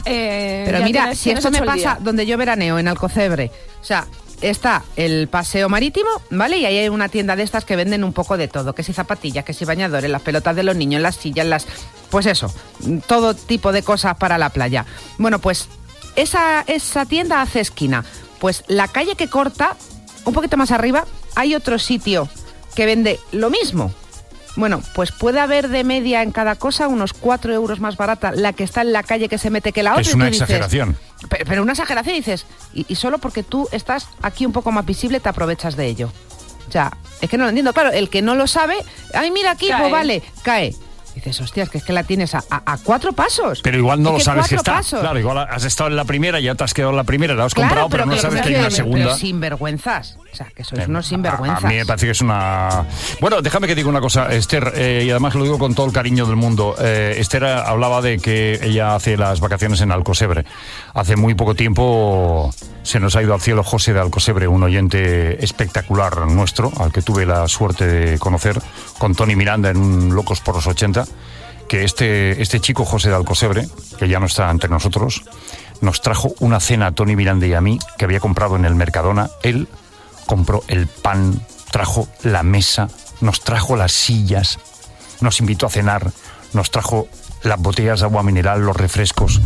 pero mira, si esto me pasa donde yo veraneo, en Alcocebre, o sea... Está el paseo marítimo, ¿vale? Y ahí hay una tienda de estas que venden un poco de todo, que si zapatillas, que si bañadores, las pelotas de los niños, las sillas, pues eso, todo tipo de cosas para la playa. Bueno, pues esa tienda hace esquina. Pues la calle que corta, un poquito más arriba, hay otro sitio que vende lo mismo. Bueno, pues puede haber de media en cada cosa unos 4 euros más barata la que está en la calle que se mete que la otra. Es una exageración. Pero una exageración, dices, y solo porque tú estás aquí un poco más visible te aprovechas de ello. O sea, es que no lo entiendo. Claro, el que no lo sabe, ay, mira aquí, pues vale, cae. Dices, hostias, que es que la tienes a 4 pasos. Pero igual no lo sabes que está. Pasos. Claro, igual has estado en la primera, ya te has quedado en la primera, la has comprado, pero no sabes que hay una segunda. Pero sinvergüenzas. O sea, que sois unos sinvergüenzas. A mí me parece que es una... Bueno, déjame que diga una cosa, Esther, y además lo digo con todo el cariño del mundo. Esther hablaba de que ella hace las vacaciones en Alcocebre. Hace muy poco tiempo se nos ha ido al cielo José de Alcocebre, un oyente espectacular nuestro, al que tuve la suerte de conocer, con Tony Miranda en un Locos por los 80, que este chico José de Alcocebre, que ya no está entre nosotros, nos trajo una cena a Tony Miranda y a mí, que había comprado en el Mercadona. Él compró el pan, trajo la mesa, nos trajo las sillas, nos invitó a cenar, nos trajo las botellas de agua mineral, los refrescos.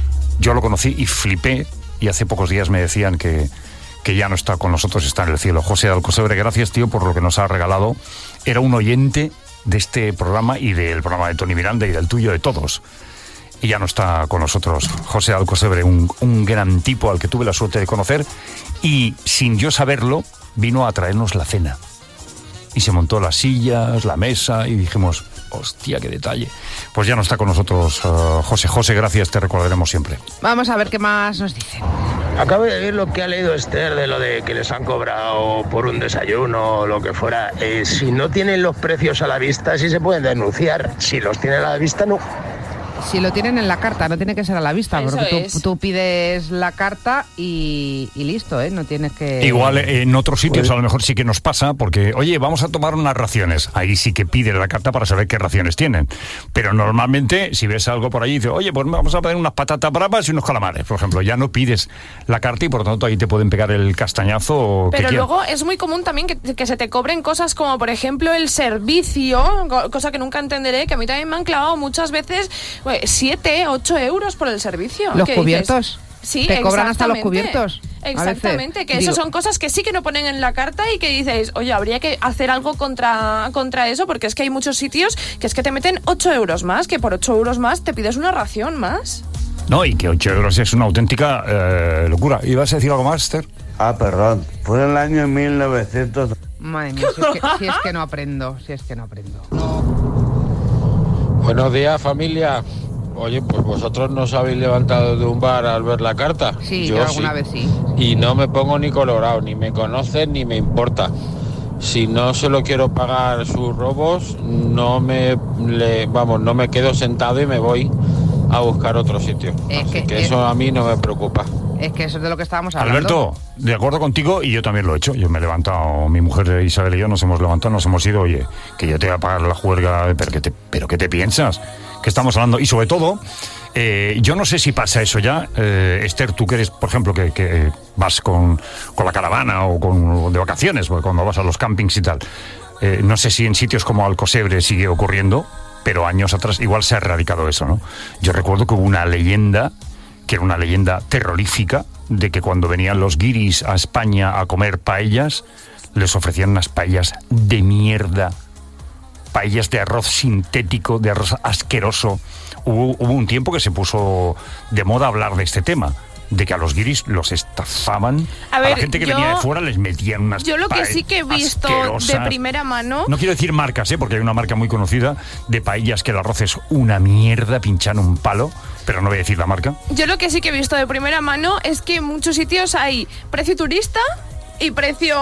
Yo lo conocí y flipé, y hace pocos días me decían que ya no está con nosotros, está en el cielo. José de Alcocebre, gracias, tío, por lo que nos ha regalado. Era un oyente de este programa y del programa de Tony Miranda y del tuyo, de todos. Y ya no está con nosotros José de Alcocebre, un gran tipo al que tuve la suerte de conocer, y sin yo saberlo vino a traernos la cena. Y se montó las sillas, la mesa, y dijimos, hostia, qué detalle. Pues ya no está con nosotros José. José, gracias, te recordaremos siempre. Vamos a ver qué más nos dicen. Acabo de ver lo que ha leído Esther de lo de que les han cobrado por un desayuno o lo que fuera. Si no tienen los precios a la vista, sí se pueden denunciar. Si los tienen a la vista, no. Si lo tienen en la carta, no tiene que ser a la vista, eso porque es. tú pides la carta y listo, ¿eh? No tienes que... Igual en otros sitios a lo mejor sí que nos pasa, porque, oye, vamos a tomar unas raciones. Ahí sí que pides la carta para saber qué raciones tienen. Pero normalmente, si ves algo por allí, dices, oye, pues vamos a pedir unas patatas bravas y unos calamares, por ejemplo. Ya no pides la carta y por lo tanto ahí te pueden pegar el castañazo. Pero luego es muy común también que se te cobren cosas como, por ejemplo, el servicio, cosa que nunca entenderé, que a mí también me han clavado muchas veces 7, 8 euros por el servicio. ¿Los cubiertos? Sí, te cobran hasta los cubiertos. Exactamente, que eso son cosas que sí que no ponen en la carta y que dices, oye, habría que hacer algo contra eso, porque es que hay muchos sitios que es que te meten 8 euros más, que por 8 euros más te pides una ración más. No, y que 8 euros es una auténtica locura. ¿Ibas a decir algo más, Esther? Perdón, fue en el año 1900... Madre mía, si es que no aprendo. Buenos días, familia. Oye, pues vosotros no os habéis levantado de un bar al ver la carta. Sí, yo alguna vez sí. Y no me pongo ni colorado, ni me conocen, ni me importa. Si no se lo quiero pagar sus robos, no me quedo sentado y me voy a buscar otro sitio. Así que eso a mí no me preocupa. Es que eso es de lo que estábamos hablando. Alberto, de acuerdo contigo, y yo también lo he hecho. Yo me he levantado, mi mujer Isabel y yo nos hemos levantado, nos hemos ido, oye, que yo te voy a pagar la juerga, pero ¿qué te piensas? ¿Qué estamos hablando? Y sobre todo, yo no sé si pasa eso ya, Esther, tú que eres, por ejemplo, que vas con la caravana o de vacaciones, cuando vas a los campings y tal, no sé si en sitios como Alcosebre sigue ocurriendo, pero años atrás igual se ha erradicado eso, ¿no? Yo recuerdo que hubo una leyenda, que era una leyenda terrorífica, de que cuando venían los guiris a España a comer paellas, les ofrecían unas paellas de mierda, paellas de arroz sintético, de arroz asqueroso. Hubo un tiempo que se puso de moda hablar de este tema, de que a los guiris los estafaban, a la gente que venía de fuera les metían unas Yo lo que sí que he visto de primera mano... No quiero decir marcas, porque hay una marca muy conocida de paellas que el arroz es una mierda, pinchan un palo, pero no voy a decir la marca. Yo lo que sí que he visto de primera mano es que en muchos sitios hay precio turista y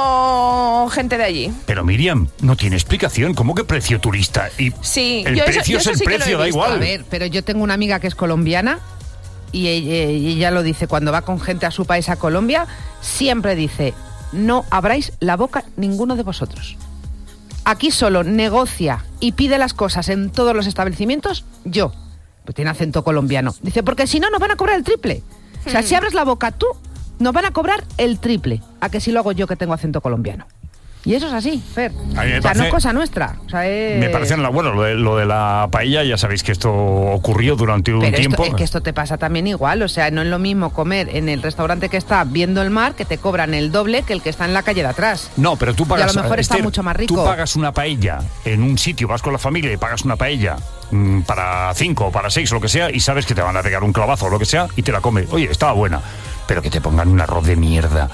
precio gente de allí. Pero Miriam, no tiene explicación. ¿Cómo que precio turista? Y sí, el precio eso es el precio, da igual. A ver, pero yo tengo una amiga que es colombiana y ella lo dice, cuando va con gente a su país, a Colombia, siempre dice, no abráis la boca ninguno de vosotros. Aquí solo negocia y pide las cosas en todos los establecimientos yo. Pues tiene acento colombiano. Dice, porque si no, nos van a cobrar el triple. O sea, si abres la boca tú, nos van a cobrar el triple. A que si lo hago yo, que tengo acento colombiano. Y eso es así, Fer. O sea, no es cosa nuestra. O sea, me parece, bueno, lo de la paella, ya sabéis que esto ocurrió durante un tiempo. Es que esto te pasa también igual. O sea, no es lo mismo comer en el restaurante que está viendo el mar, que te cobran el doble que el que está en la calle de atrás. No, pero tú pagas... Y a lo mejor está mucho más rico. Tú pagas una paella en un sitio, vas con la familia y pagas una paella para 5 o para 6 o lo que sea, y sabes que te van a pegar un clavazo o lo que sea, y te la comes. Oye, estaba buena. Pero que te pongan un arroz de mierda,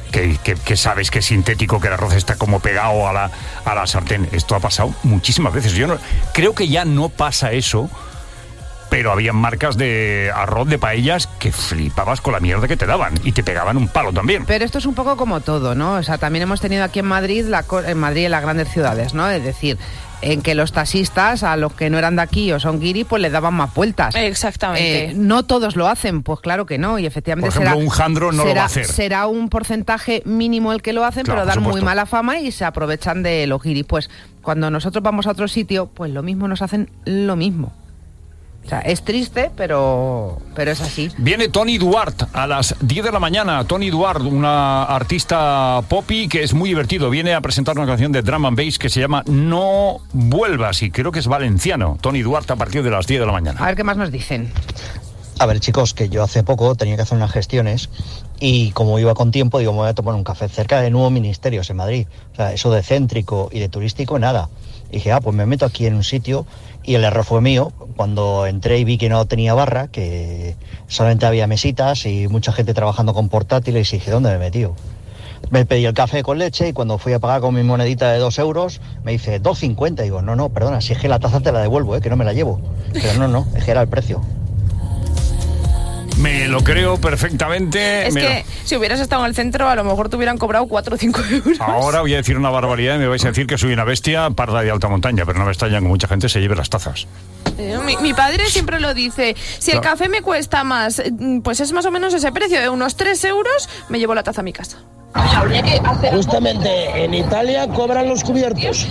que sabes que es sintético, que el arroz está como pegado a la sartén. Esto ha pasado muchísimas veces. Yo no creo que ya no pasa eso, pero había marcas de arroz, de paellas, que flipabas con la mierda que te daban y te pegaban un palo también. Pero esto es un poco como todo, ¿no? O sea, también hemos tenido aquí en Madrid, en las grandes ciudades, ¿no? Es decir, en que los taxistas, a los que no eran de aquí o son guiri, pues les daban más vueltas. Exactamente. No todos lo hacen, pues claro que no, y efectivamente por ejemplo, un jandro no lo va a hacer. Será un porcentaje mínimo el que lo hacen, claro, pero dan muy mala fama y se aprovechan de los guiris. Pues cuando nosotros vamos a otro sitio, pues lo mismo nos hacen lo mismo. O sea, es triste, pero es así. Viene Toni Duarte a las 10 de la mañana. Toni Duarte, una artista poppy que es muy divertido. Viene a presentar una canción de drum and bass que se llama No Vuelvas, y creo que es valenciano. Toni Duarte a partir de las 10 de la mañana. A ver qué más nos dicen. A ver, chicos, que yo hace poco tenía que hacer unas gestiones y como iba con tiempo, digo, me voy a tomar un café cerca de Nuevo Ministerios en Madrid. O sea, eso de céntrico y de turístico, nada. Y dije, pues me meto aquí en un sitio, y el error fue mío. Cuando entré y vi que no tenía barra, que solamente había mesitas y mucha gente trabajando con portátiles, y dije, ¿dónde me he metido? Me pedí el café con leche y cuando fui a pagar con mi monedita de 2 euros, me dice 2,50. Digo, no, perdona, si es que la taza te la devuelvo, que no me la llevo. Pero no, es que era el precio. Me lo creo perfectamente. Es que si hubieras estado en el centro, a lo mejor te hubieran cobrado 4 o 5 euros. Ahora voy a decir una barbaridad y me vais a decir que soy una bestia parda de alta montaña, pero no me extraña que mucha gente se lleve las tazas. Mi padre siempre lo dice, si el café me cuesta más, pues es más o menos ese precio, de unos 3 euros, me llevo la taza a mi casa. Justamente en Italia cobran los cubiertos.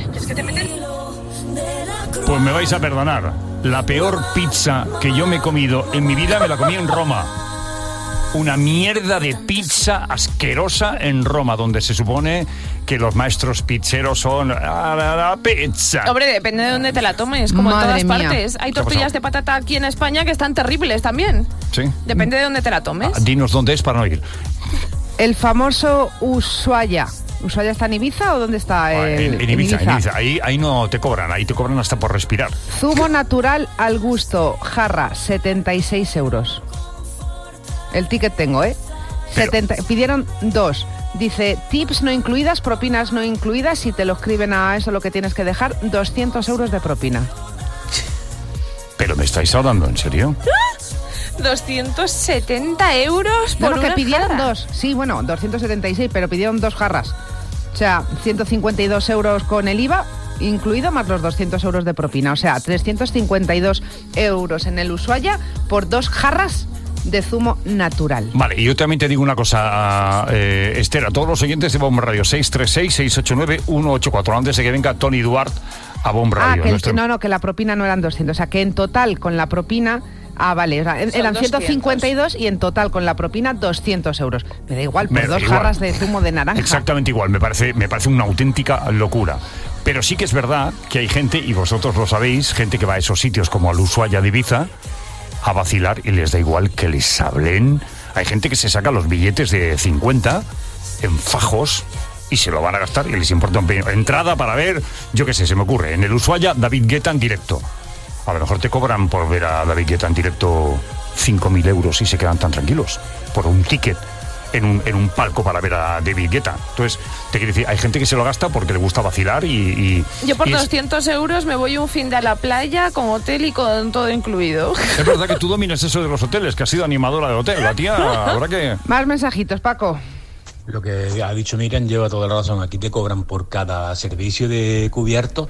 Pues me vais a perdonar, la peor pizza que yo me he comido en mi vida me la comí en Roma. Una mierda de pizza asquerosa en Roma, donde se supone que los maestros pizzeros son la pizza. Hombre, depende de dónde te la tomes, como Madre en todas mía. partes. Hay tortillas de patata aquí en España que están terribles también. Sí. Depende de dónde te la tomes. Dinos dónde es para no ir. El famoso Ushuaia. ¿Ushuaia está en Ibiza o dónde está? En Ibiza. Ahí no te cobran, ahí te cobran hasta por respirar. Zumo natural al gusto, jarra, 76 euros. El ticket tengo, pidieron 2. Dice, tips no incluidas, propinas no incluidas. Si te lo escriben a eso, lo que tienes que dejar, 200 euros de propina. ¿Pero me estáis hablando en serio? 270 euros por que una pidieron jarra. 2. Sí, bueno, 276, pero pidieron 2 jarras. O sea, 152 euros con el IVA incluido, más los 200 euros de propina. O sea, 352 euros en el Ushuaia por 2 jarras de zumo natural. Vale, y yo también te digo una cosa, Esther, a todos los oyentes de Bomb Radio, 636-689-184, antes de que venga Tony Duarte a Bomb Radio. Que la propina no eran 200, o sea, que en total con la propina... vale, o sea, eran 152 y en total con la propina 200 euros. Me da igual, por 2 jarras de zumo de naranja. Exactamente igual, me parece una auténtica locura. Pero sí que es verdad que hay gente, y vosotros lo sabéis, gente que va a esos sitios como al Ushuaia de Ibiza a vacilar y les da igual que les hablen. Hay gente que se saca los billetes de 50 en fajos y se lo van a gastar y les importa un pequeño. Entrada para ver, yo qué sé, se me ocurre, en el Ushuaia David Guetta en directo. A lo mejor te cobran por ver a David Guetta en directo 5.000 euros y se quedan tan tranquilos por un ticket en un palco para ver a David Guetta. Entonces, te quiero decir, hay gente que se lo gasta porque le gusta vacilar y yo por 200 euros me voy un fin de a la playa con hotel y con todo incluido. Es verdad que tú dominas eso de los hoteles, que has sido animadora de hotel. La tía, ahora que... Más mensajitos, Paco. Lo que ha dicho Miriam lleva toda la razón. Aquí te cobran por cada servicio de cubierto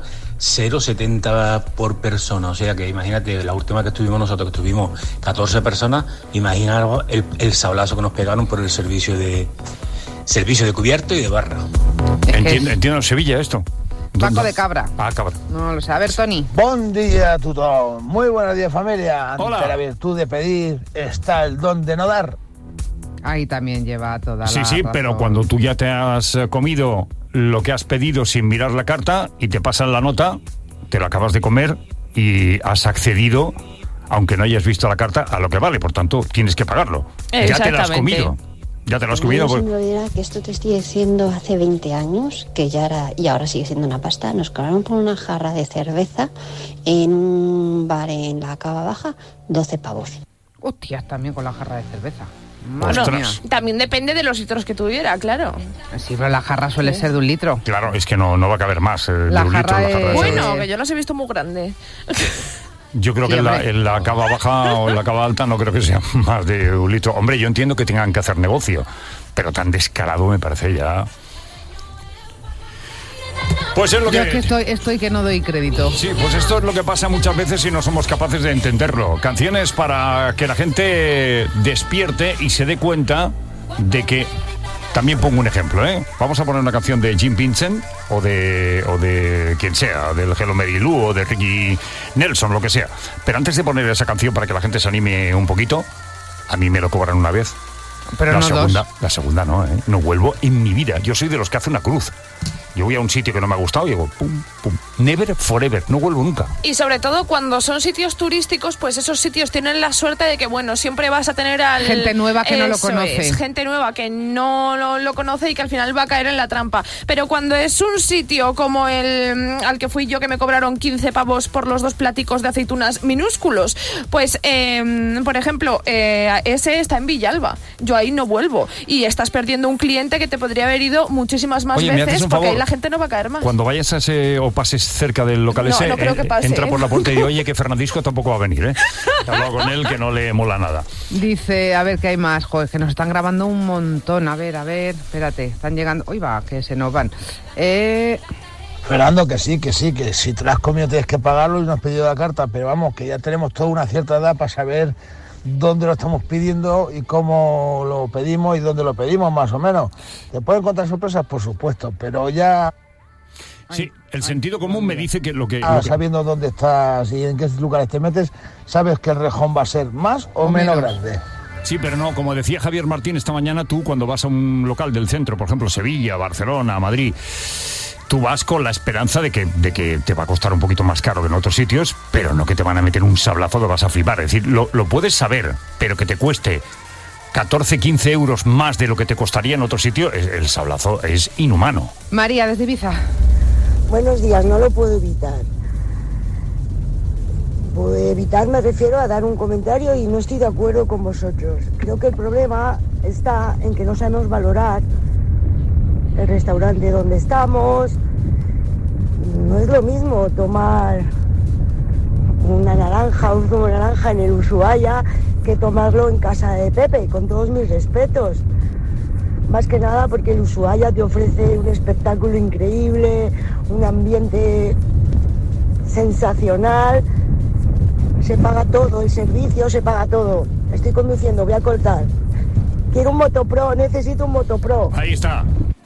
0,70 por persona. O sea que imagínate, la última que estuvimos nosotros, que estuvimos 14 personas, imagina el sablazo que nos pegaron por el servicio de cubierto y de barra. Entiendo en Sevilla esto. Paco de Cabra. Cabra. No lo sé. A ver, Tony. Buen día, tutón. Muy buenos días, familia. Hola. Ante la virtud de pedir está el don de no dar. Ahí también lleva toda Sí, la sí, razón. pero cuando tú ya te has comido lo que has pedido sin mirar la carta y te pasan la nota, te lo acabas de comer y has accedido, aunque no hayas visto la carta, a lo que vale. Por tanto, tienes que pagarlo. Ya te lo has comido. Ya te lo has comido. Yo siempre dirá que esto te estoy diciendo hace 20 años, que ya era, y ahora sigue siendo una pasta. Nos cobraron por una jarra de cerveza en un bar en la Cava Baja, 12 pavos. Hostias, también con la jarra de cerveza. Bueno, también depende de los litros que tuviera, claro. Sí, pero la jarra suele ser de 1 litro. Claro, es que no va a caber más de 1 litro. jarra La jarra de Bueno, cerveza. que yo las he visto muy grandes. Yo creo que en la cava baja o en la cava alta no creo que sea más de 1 litro. Hombre, yo entiendo que tengan que hacer negocio, pero tan descarado me parece ya... Pues es lo Yo que... es que estoy que no doy crédito. Sí, pues esto es lo que pasa muchas veces y no somos capaces de entenderlo. Canciones para que la gente despierte y se dé cuenta de que... También pongo un ejemplo, ¿eh? Vamos a poner una canción de Jim Vincent o de quien sea, del Hello Mary Lou o de Ricky Nelson, lo que sea. Pero antes de poner esa canción para que la gente se anime un poquito, a mí me lo cobran una vez. Pero la no segunda, dos. La segunda no, ¿eh? No vuelvo en mi vida. Yo soy de los que hace una cruz. Yo voy a un sitio que no me ha gustado y digo, pum, pum, never, forever, no vuelvo nunca. Y sobre todo cuando son sitios turísticos, pues esos sitios tienen la suerte de que, bueno, siempre vas a tener gente nueva que no lo conoce. Gente nueva que no lo conoce y que al final va a caer en la trampa. Pero cuando es un sitio como el al que fui yo, que me cobraron 15 pavos por los 2 pláticos de aceitunas minúsculos, pues, por ejemplo, ese está en Villalba. Yo ahí no vuelvo. Y estás perdiendo un cliente que te podría haber ido muchísimas más Oye, ¿me haces veces, un porque favor? ahí la gente no va a caer más. Cuando vayas a ese o pases cerca del local ese, no creo que pase. entra por la puerta y oye que Fernandisco tampoco va a venir, ¿eh? He hablado con él que no le mola nada. Dice, a ver qué hay más. Joder, que nos están grabando un montón. A ver, espérate. Están llegando... Uy, va, que se nos van. Fernando, que sí, que si te la has comido tienes que pagarlo y no has pedido la carta, pero vamos, que ya tenemos toda una cierta edad para saber dónde lo estamos pidiendo y cómo lo pedimos y dónde lo pedimos, más o menos. ¿Te pueden encontrar sorpresas? Por supuesto, pero ya... Sí, el sentido común me dice que lo que... Sabiendo dónde estás y en qué lugares te metes, sabes que el rejón va a ser más o menos grande. Sí, pero no, como decía Javier Martín esta mañana, tú cuando vas a un local del centro, por ejemplo, Sevilla, Barcelona, Madrid... Tú vas con la esperanza de que te va a costar un poquito más caro que en otros sitios, pero no que te van a meter un sablazo que vas a flipar. Es decir, lo puedes saber, pero que te cueste 14, 15 euros más de lo que te costaría en otro sitio, el sablazo es inhumano. María, desde Ibiza. Buenos días, no lo puedo evitar. Evitar me refiero a dar un comentario y no estoy de acuerdo con vosotros. Creo que el problema está en que no sabemos valorar el restaurante donde estamos. No es lo mismo tomar una naranja, un zumo de naranja en el Ushuaia que tomarlo en casa de Pepe, con todos mis respetos. Más que nada porque el Ushuaia te ofrece un espectáculo increíble, un ambiente sensacional. Se paga todo, el servicio se paga todo. Estoy conduciendo, voy a cortar. Quiero un Motopro, necesito un Motopro. Ahí está.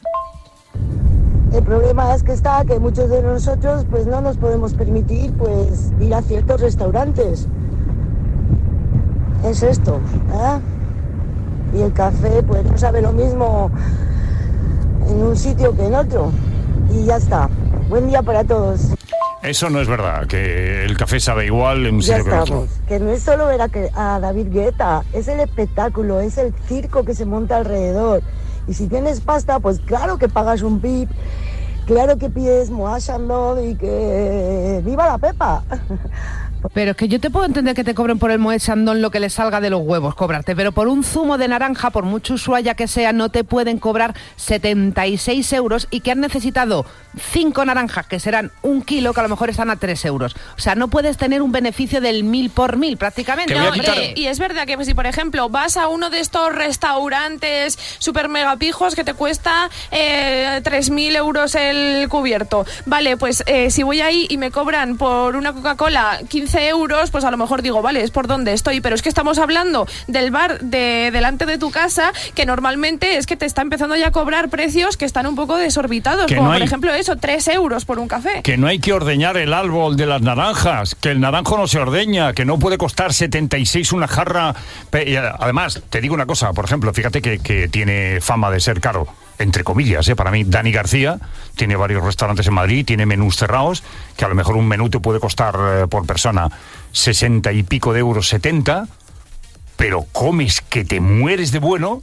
El problema es que muchos de nosotros pues no nos podemos permitir pues ir a ciertos restaurantes. Es esto, ¿eh? Y el café pues no sabe lo mismo en un sitio que en otro. Y ya está. Buen día para todos. Eso no es verdad, que el café sabe igual en un sitio que en otro. Que no es solo ver a David Guetta, es el espectáculo, es el circo que se monta alrededor. Y si tienes pasta, pues claro que pagas un pip, claro que pides Moët Chandon y que ¡viva la Pepa! Pero es que yo te puedo entender que te cobren por el Moët Chandon lo que les salga de los huevos, cobrarte, pero por un zumo de naranja, por mucho Ushuaia que sea, no te pueden cobrar 76 euros y que han necesitado 5 naranjas, que serán 1 kilo, que a lo mejor están a 3 euros. O sea, no puedes tener un beneficio del 1000 por 1000 prácticamente. No, y es verdad que si, por ejemplo, vas a uno de estos restaurantes super mega pijos que te cuesta 3.000 euros el cubierto, vale, pues si voy ahí y me cobran por una Coca-Cola 15 euros, pues a lo mejor digo, vale, es por donde estoy, pero es que estamos hablando del bar de delante de tu casa, que normalmente es que te está empezando ya a cobrar precios que están un poco desorbitados, que como no por ejemplo eso, 3 euros por un café. Que no hay que ordeñar el árbol de las naranjas, que el naranjo no se ordeña, que no puede costar 76 una jarra. Además, te digo una cosa, por ejemplo, fíjate que tiene fama de ser caro, entre comillas, para mí, Dani García tiene varios restaurantes en Madrid, tiene menús cerrados, que a lo mejor un menú te puede costar por persona 60 y pico de euros, 70, pero comes que te mueres de bueno,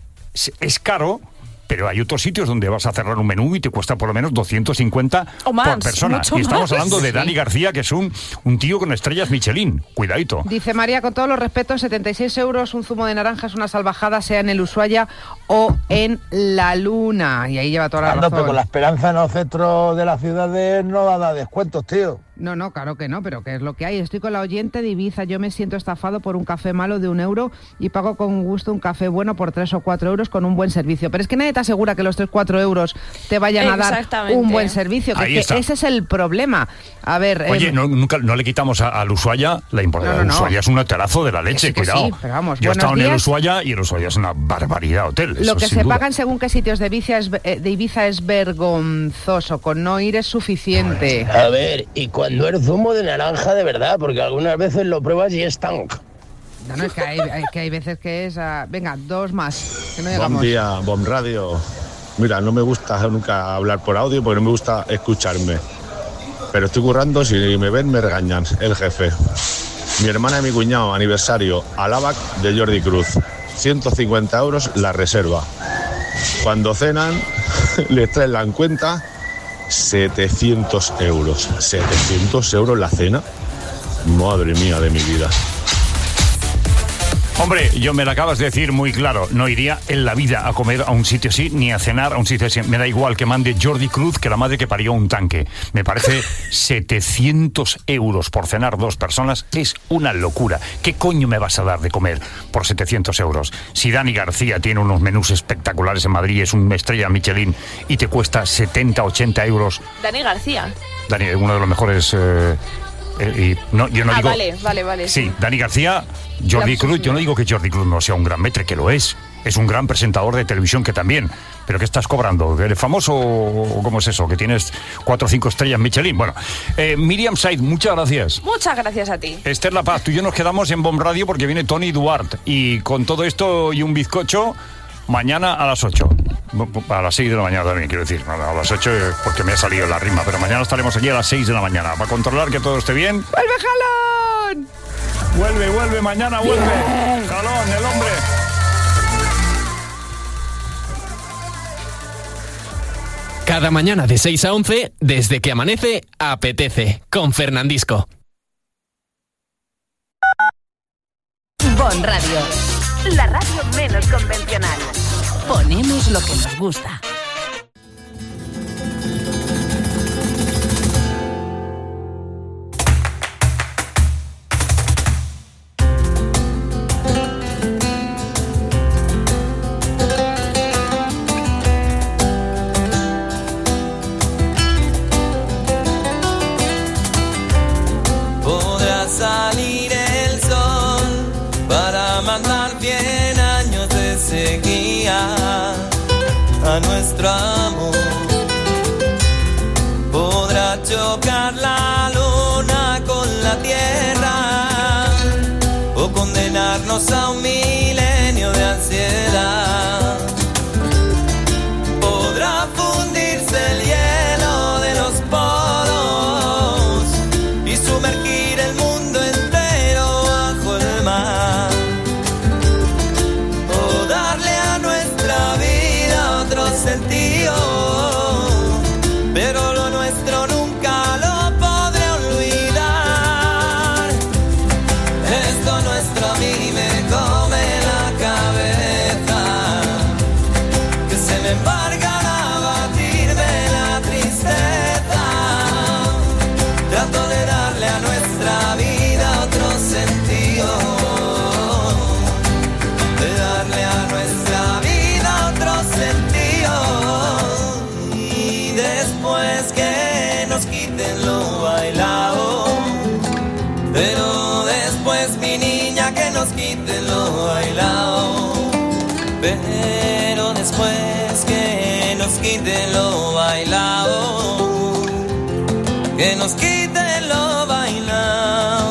es caro. Pero hay otros sitios donde vas a cerrar un menú y te cuesta por lo menos 250 o más, por persona. Y estamos hablando de Dani García, que es un tío con estrellas Michelin. Cuidadito. Dice María, con todos los respetos, 76 euros un zumo de naranja es una salvajada, sea en el Ushuaia o en la Luna. Y ahí lleva toda la razón. Pero con la Esperanza en los centros de las ciudades no da descuentos, tío. No, claro que no, pero ¿qué es lo que hay? Estoy con la oyente de Ibiza, yo me siento estafado por un café malo de 1 euro y pago con gusto un café bueno por 3 o 4 euros con un buen servicio. Pero es que nadie te asegura que los 3 o 4 euros te vayan a dar un buen servicio, que ese es el problema. A ver... Oye, nunca le quitamos al Ushuaia la importancia. El Ushuaia es un hotelazo de la leche, cuidado. Sí, pero vamos, yo he estado en el Ushuaia y el Ushuaia es una barbaridad hotel. Lo que se pagan según qué sitios de Ibiza es vergonzoso, con no ir es suficiente. A ver, y cuando el zumo de naranja de verdad, porque algunas veces lo pruebas y es tan... No, es que hay veces que es... Venga, 2 más, que no llegamos. Buen día, Bom Radio. Mira, no me gusta nunca hablar por audio porque no me gusta escucharme. Pero estoy currando, si me ven me regañan, el jefe. Mi hermana y mi cuñado, aniversario, Alabac de Jordi Cruz. 150 euros la reserva. Cuando cenan, les traen la cuenta 700 euros. 700 euros la cena. Madre mía de mi vida. Hombre, yo me lo acabas de decir muy claro. No iría en la vida a comer a un sitio así, ni a cenar a un sitio así. Me da igual que mande Jordi Cruz que la madre que parió un tanque. Me parece 700 euros por cenar 2 personas. Es una locura. ¿Qué coño me vas a dar de comer por 700 euros? Si Dani García tiene unos menús espectaculares en Madrid, es una estrella Michelin y te cuesta 70, 80 euros. Dani García. Dani, uno de los mejores... yo no digo... Vale. Sí, Dani García, Jordi Cruz, yo no digo que Jordi Cruz no sea un gran maître, que lo es un gran presentador de televisión que también, pero ¿qué estás cobrando? ¿Eres famoso o cómo es eso? ¿Que tienes 4 o 5 estrellas Michelin? Bueno, Miriam Said, muchas gracias. Muchas gracias a ti. Esther La Paz, tú y yo nos quedamos en Bom Radio porque viene Tony Duarte y con todo esto y un bizcocho, mañana a las 8. A las 6 de la mañana también, quiero decir. A las 8 porque me ha salido la rima, pero mañana estaremos aquí a las 6 de la mañana para controlar que todo esté bien. ¡Vuelve Jalón! Vuelve, mañana vuelve. Jalón, el hombre. Cada mañana de 6 a 11, desde que amanece, apetece, con Fernandisco. Bon Radio, la radio menos convencional. Ponemos lo que nos gusta. Podrá salir el sol para mandar 100 años de sequía a nuestro amor. Podrá chocar la luna con la tierra o condenarnos a un milenio de ansiedad. Podrá fundirse el hielo de los polos y sumergir el mundo entero bajo el mar, o darle a nuestra vida otro sentido, pero lo nuestro nunca lo podré olvidar. Esto nuestro a mí me come la cabeza, que se me embarga a batirme la tristeza. Trato de darle a nuestra vida otro sentido, de darle a nuestra vida otro sentido. Y después que nos quiten lo bailado, pero después, mi niña, que nos quiten lo bailado, pero después que nos quiten lo bailado, que nos quiten lo bailado.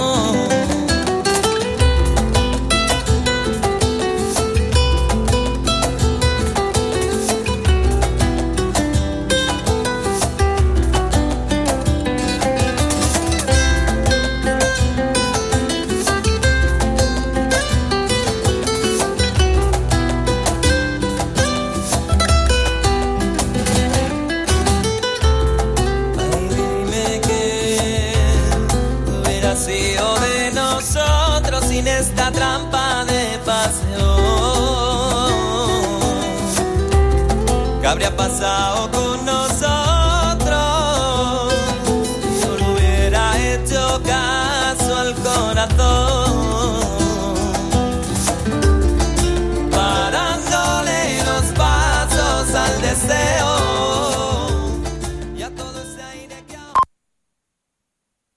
De nosotros sin esta trampa de paseo, ¿qué habría pasado con nosotros si solo hubiera hecho caso al corazón?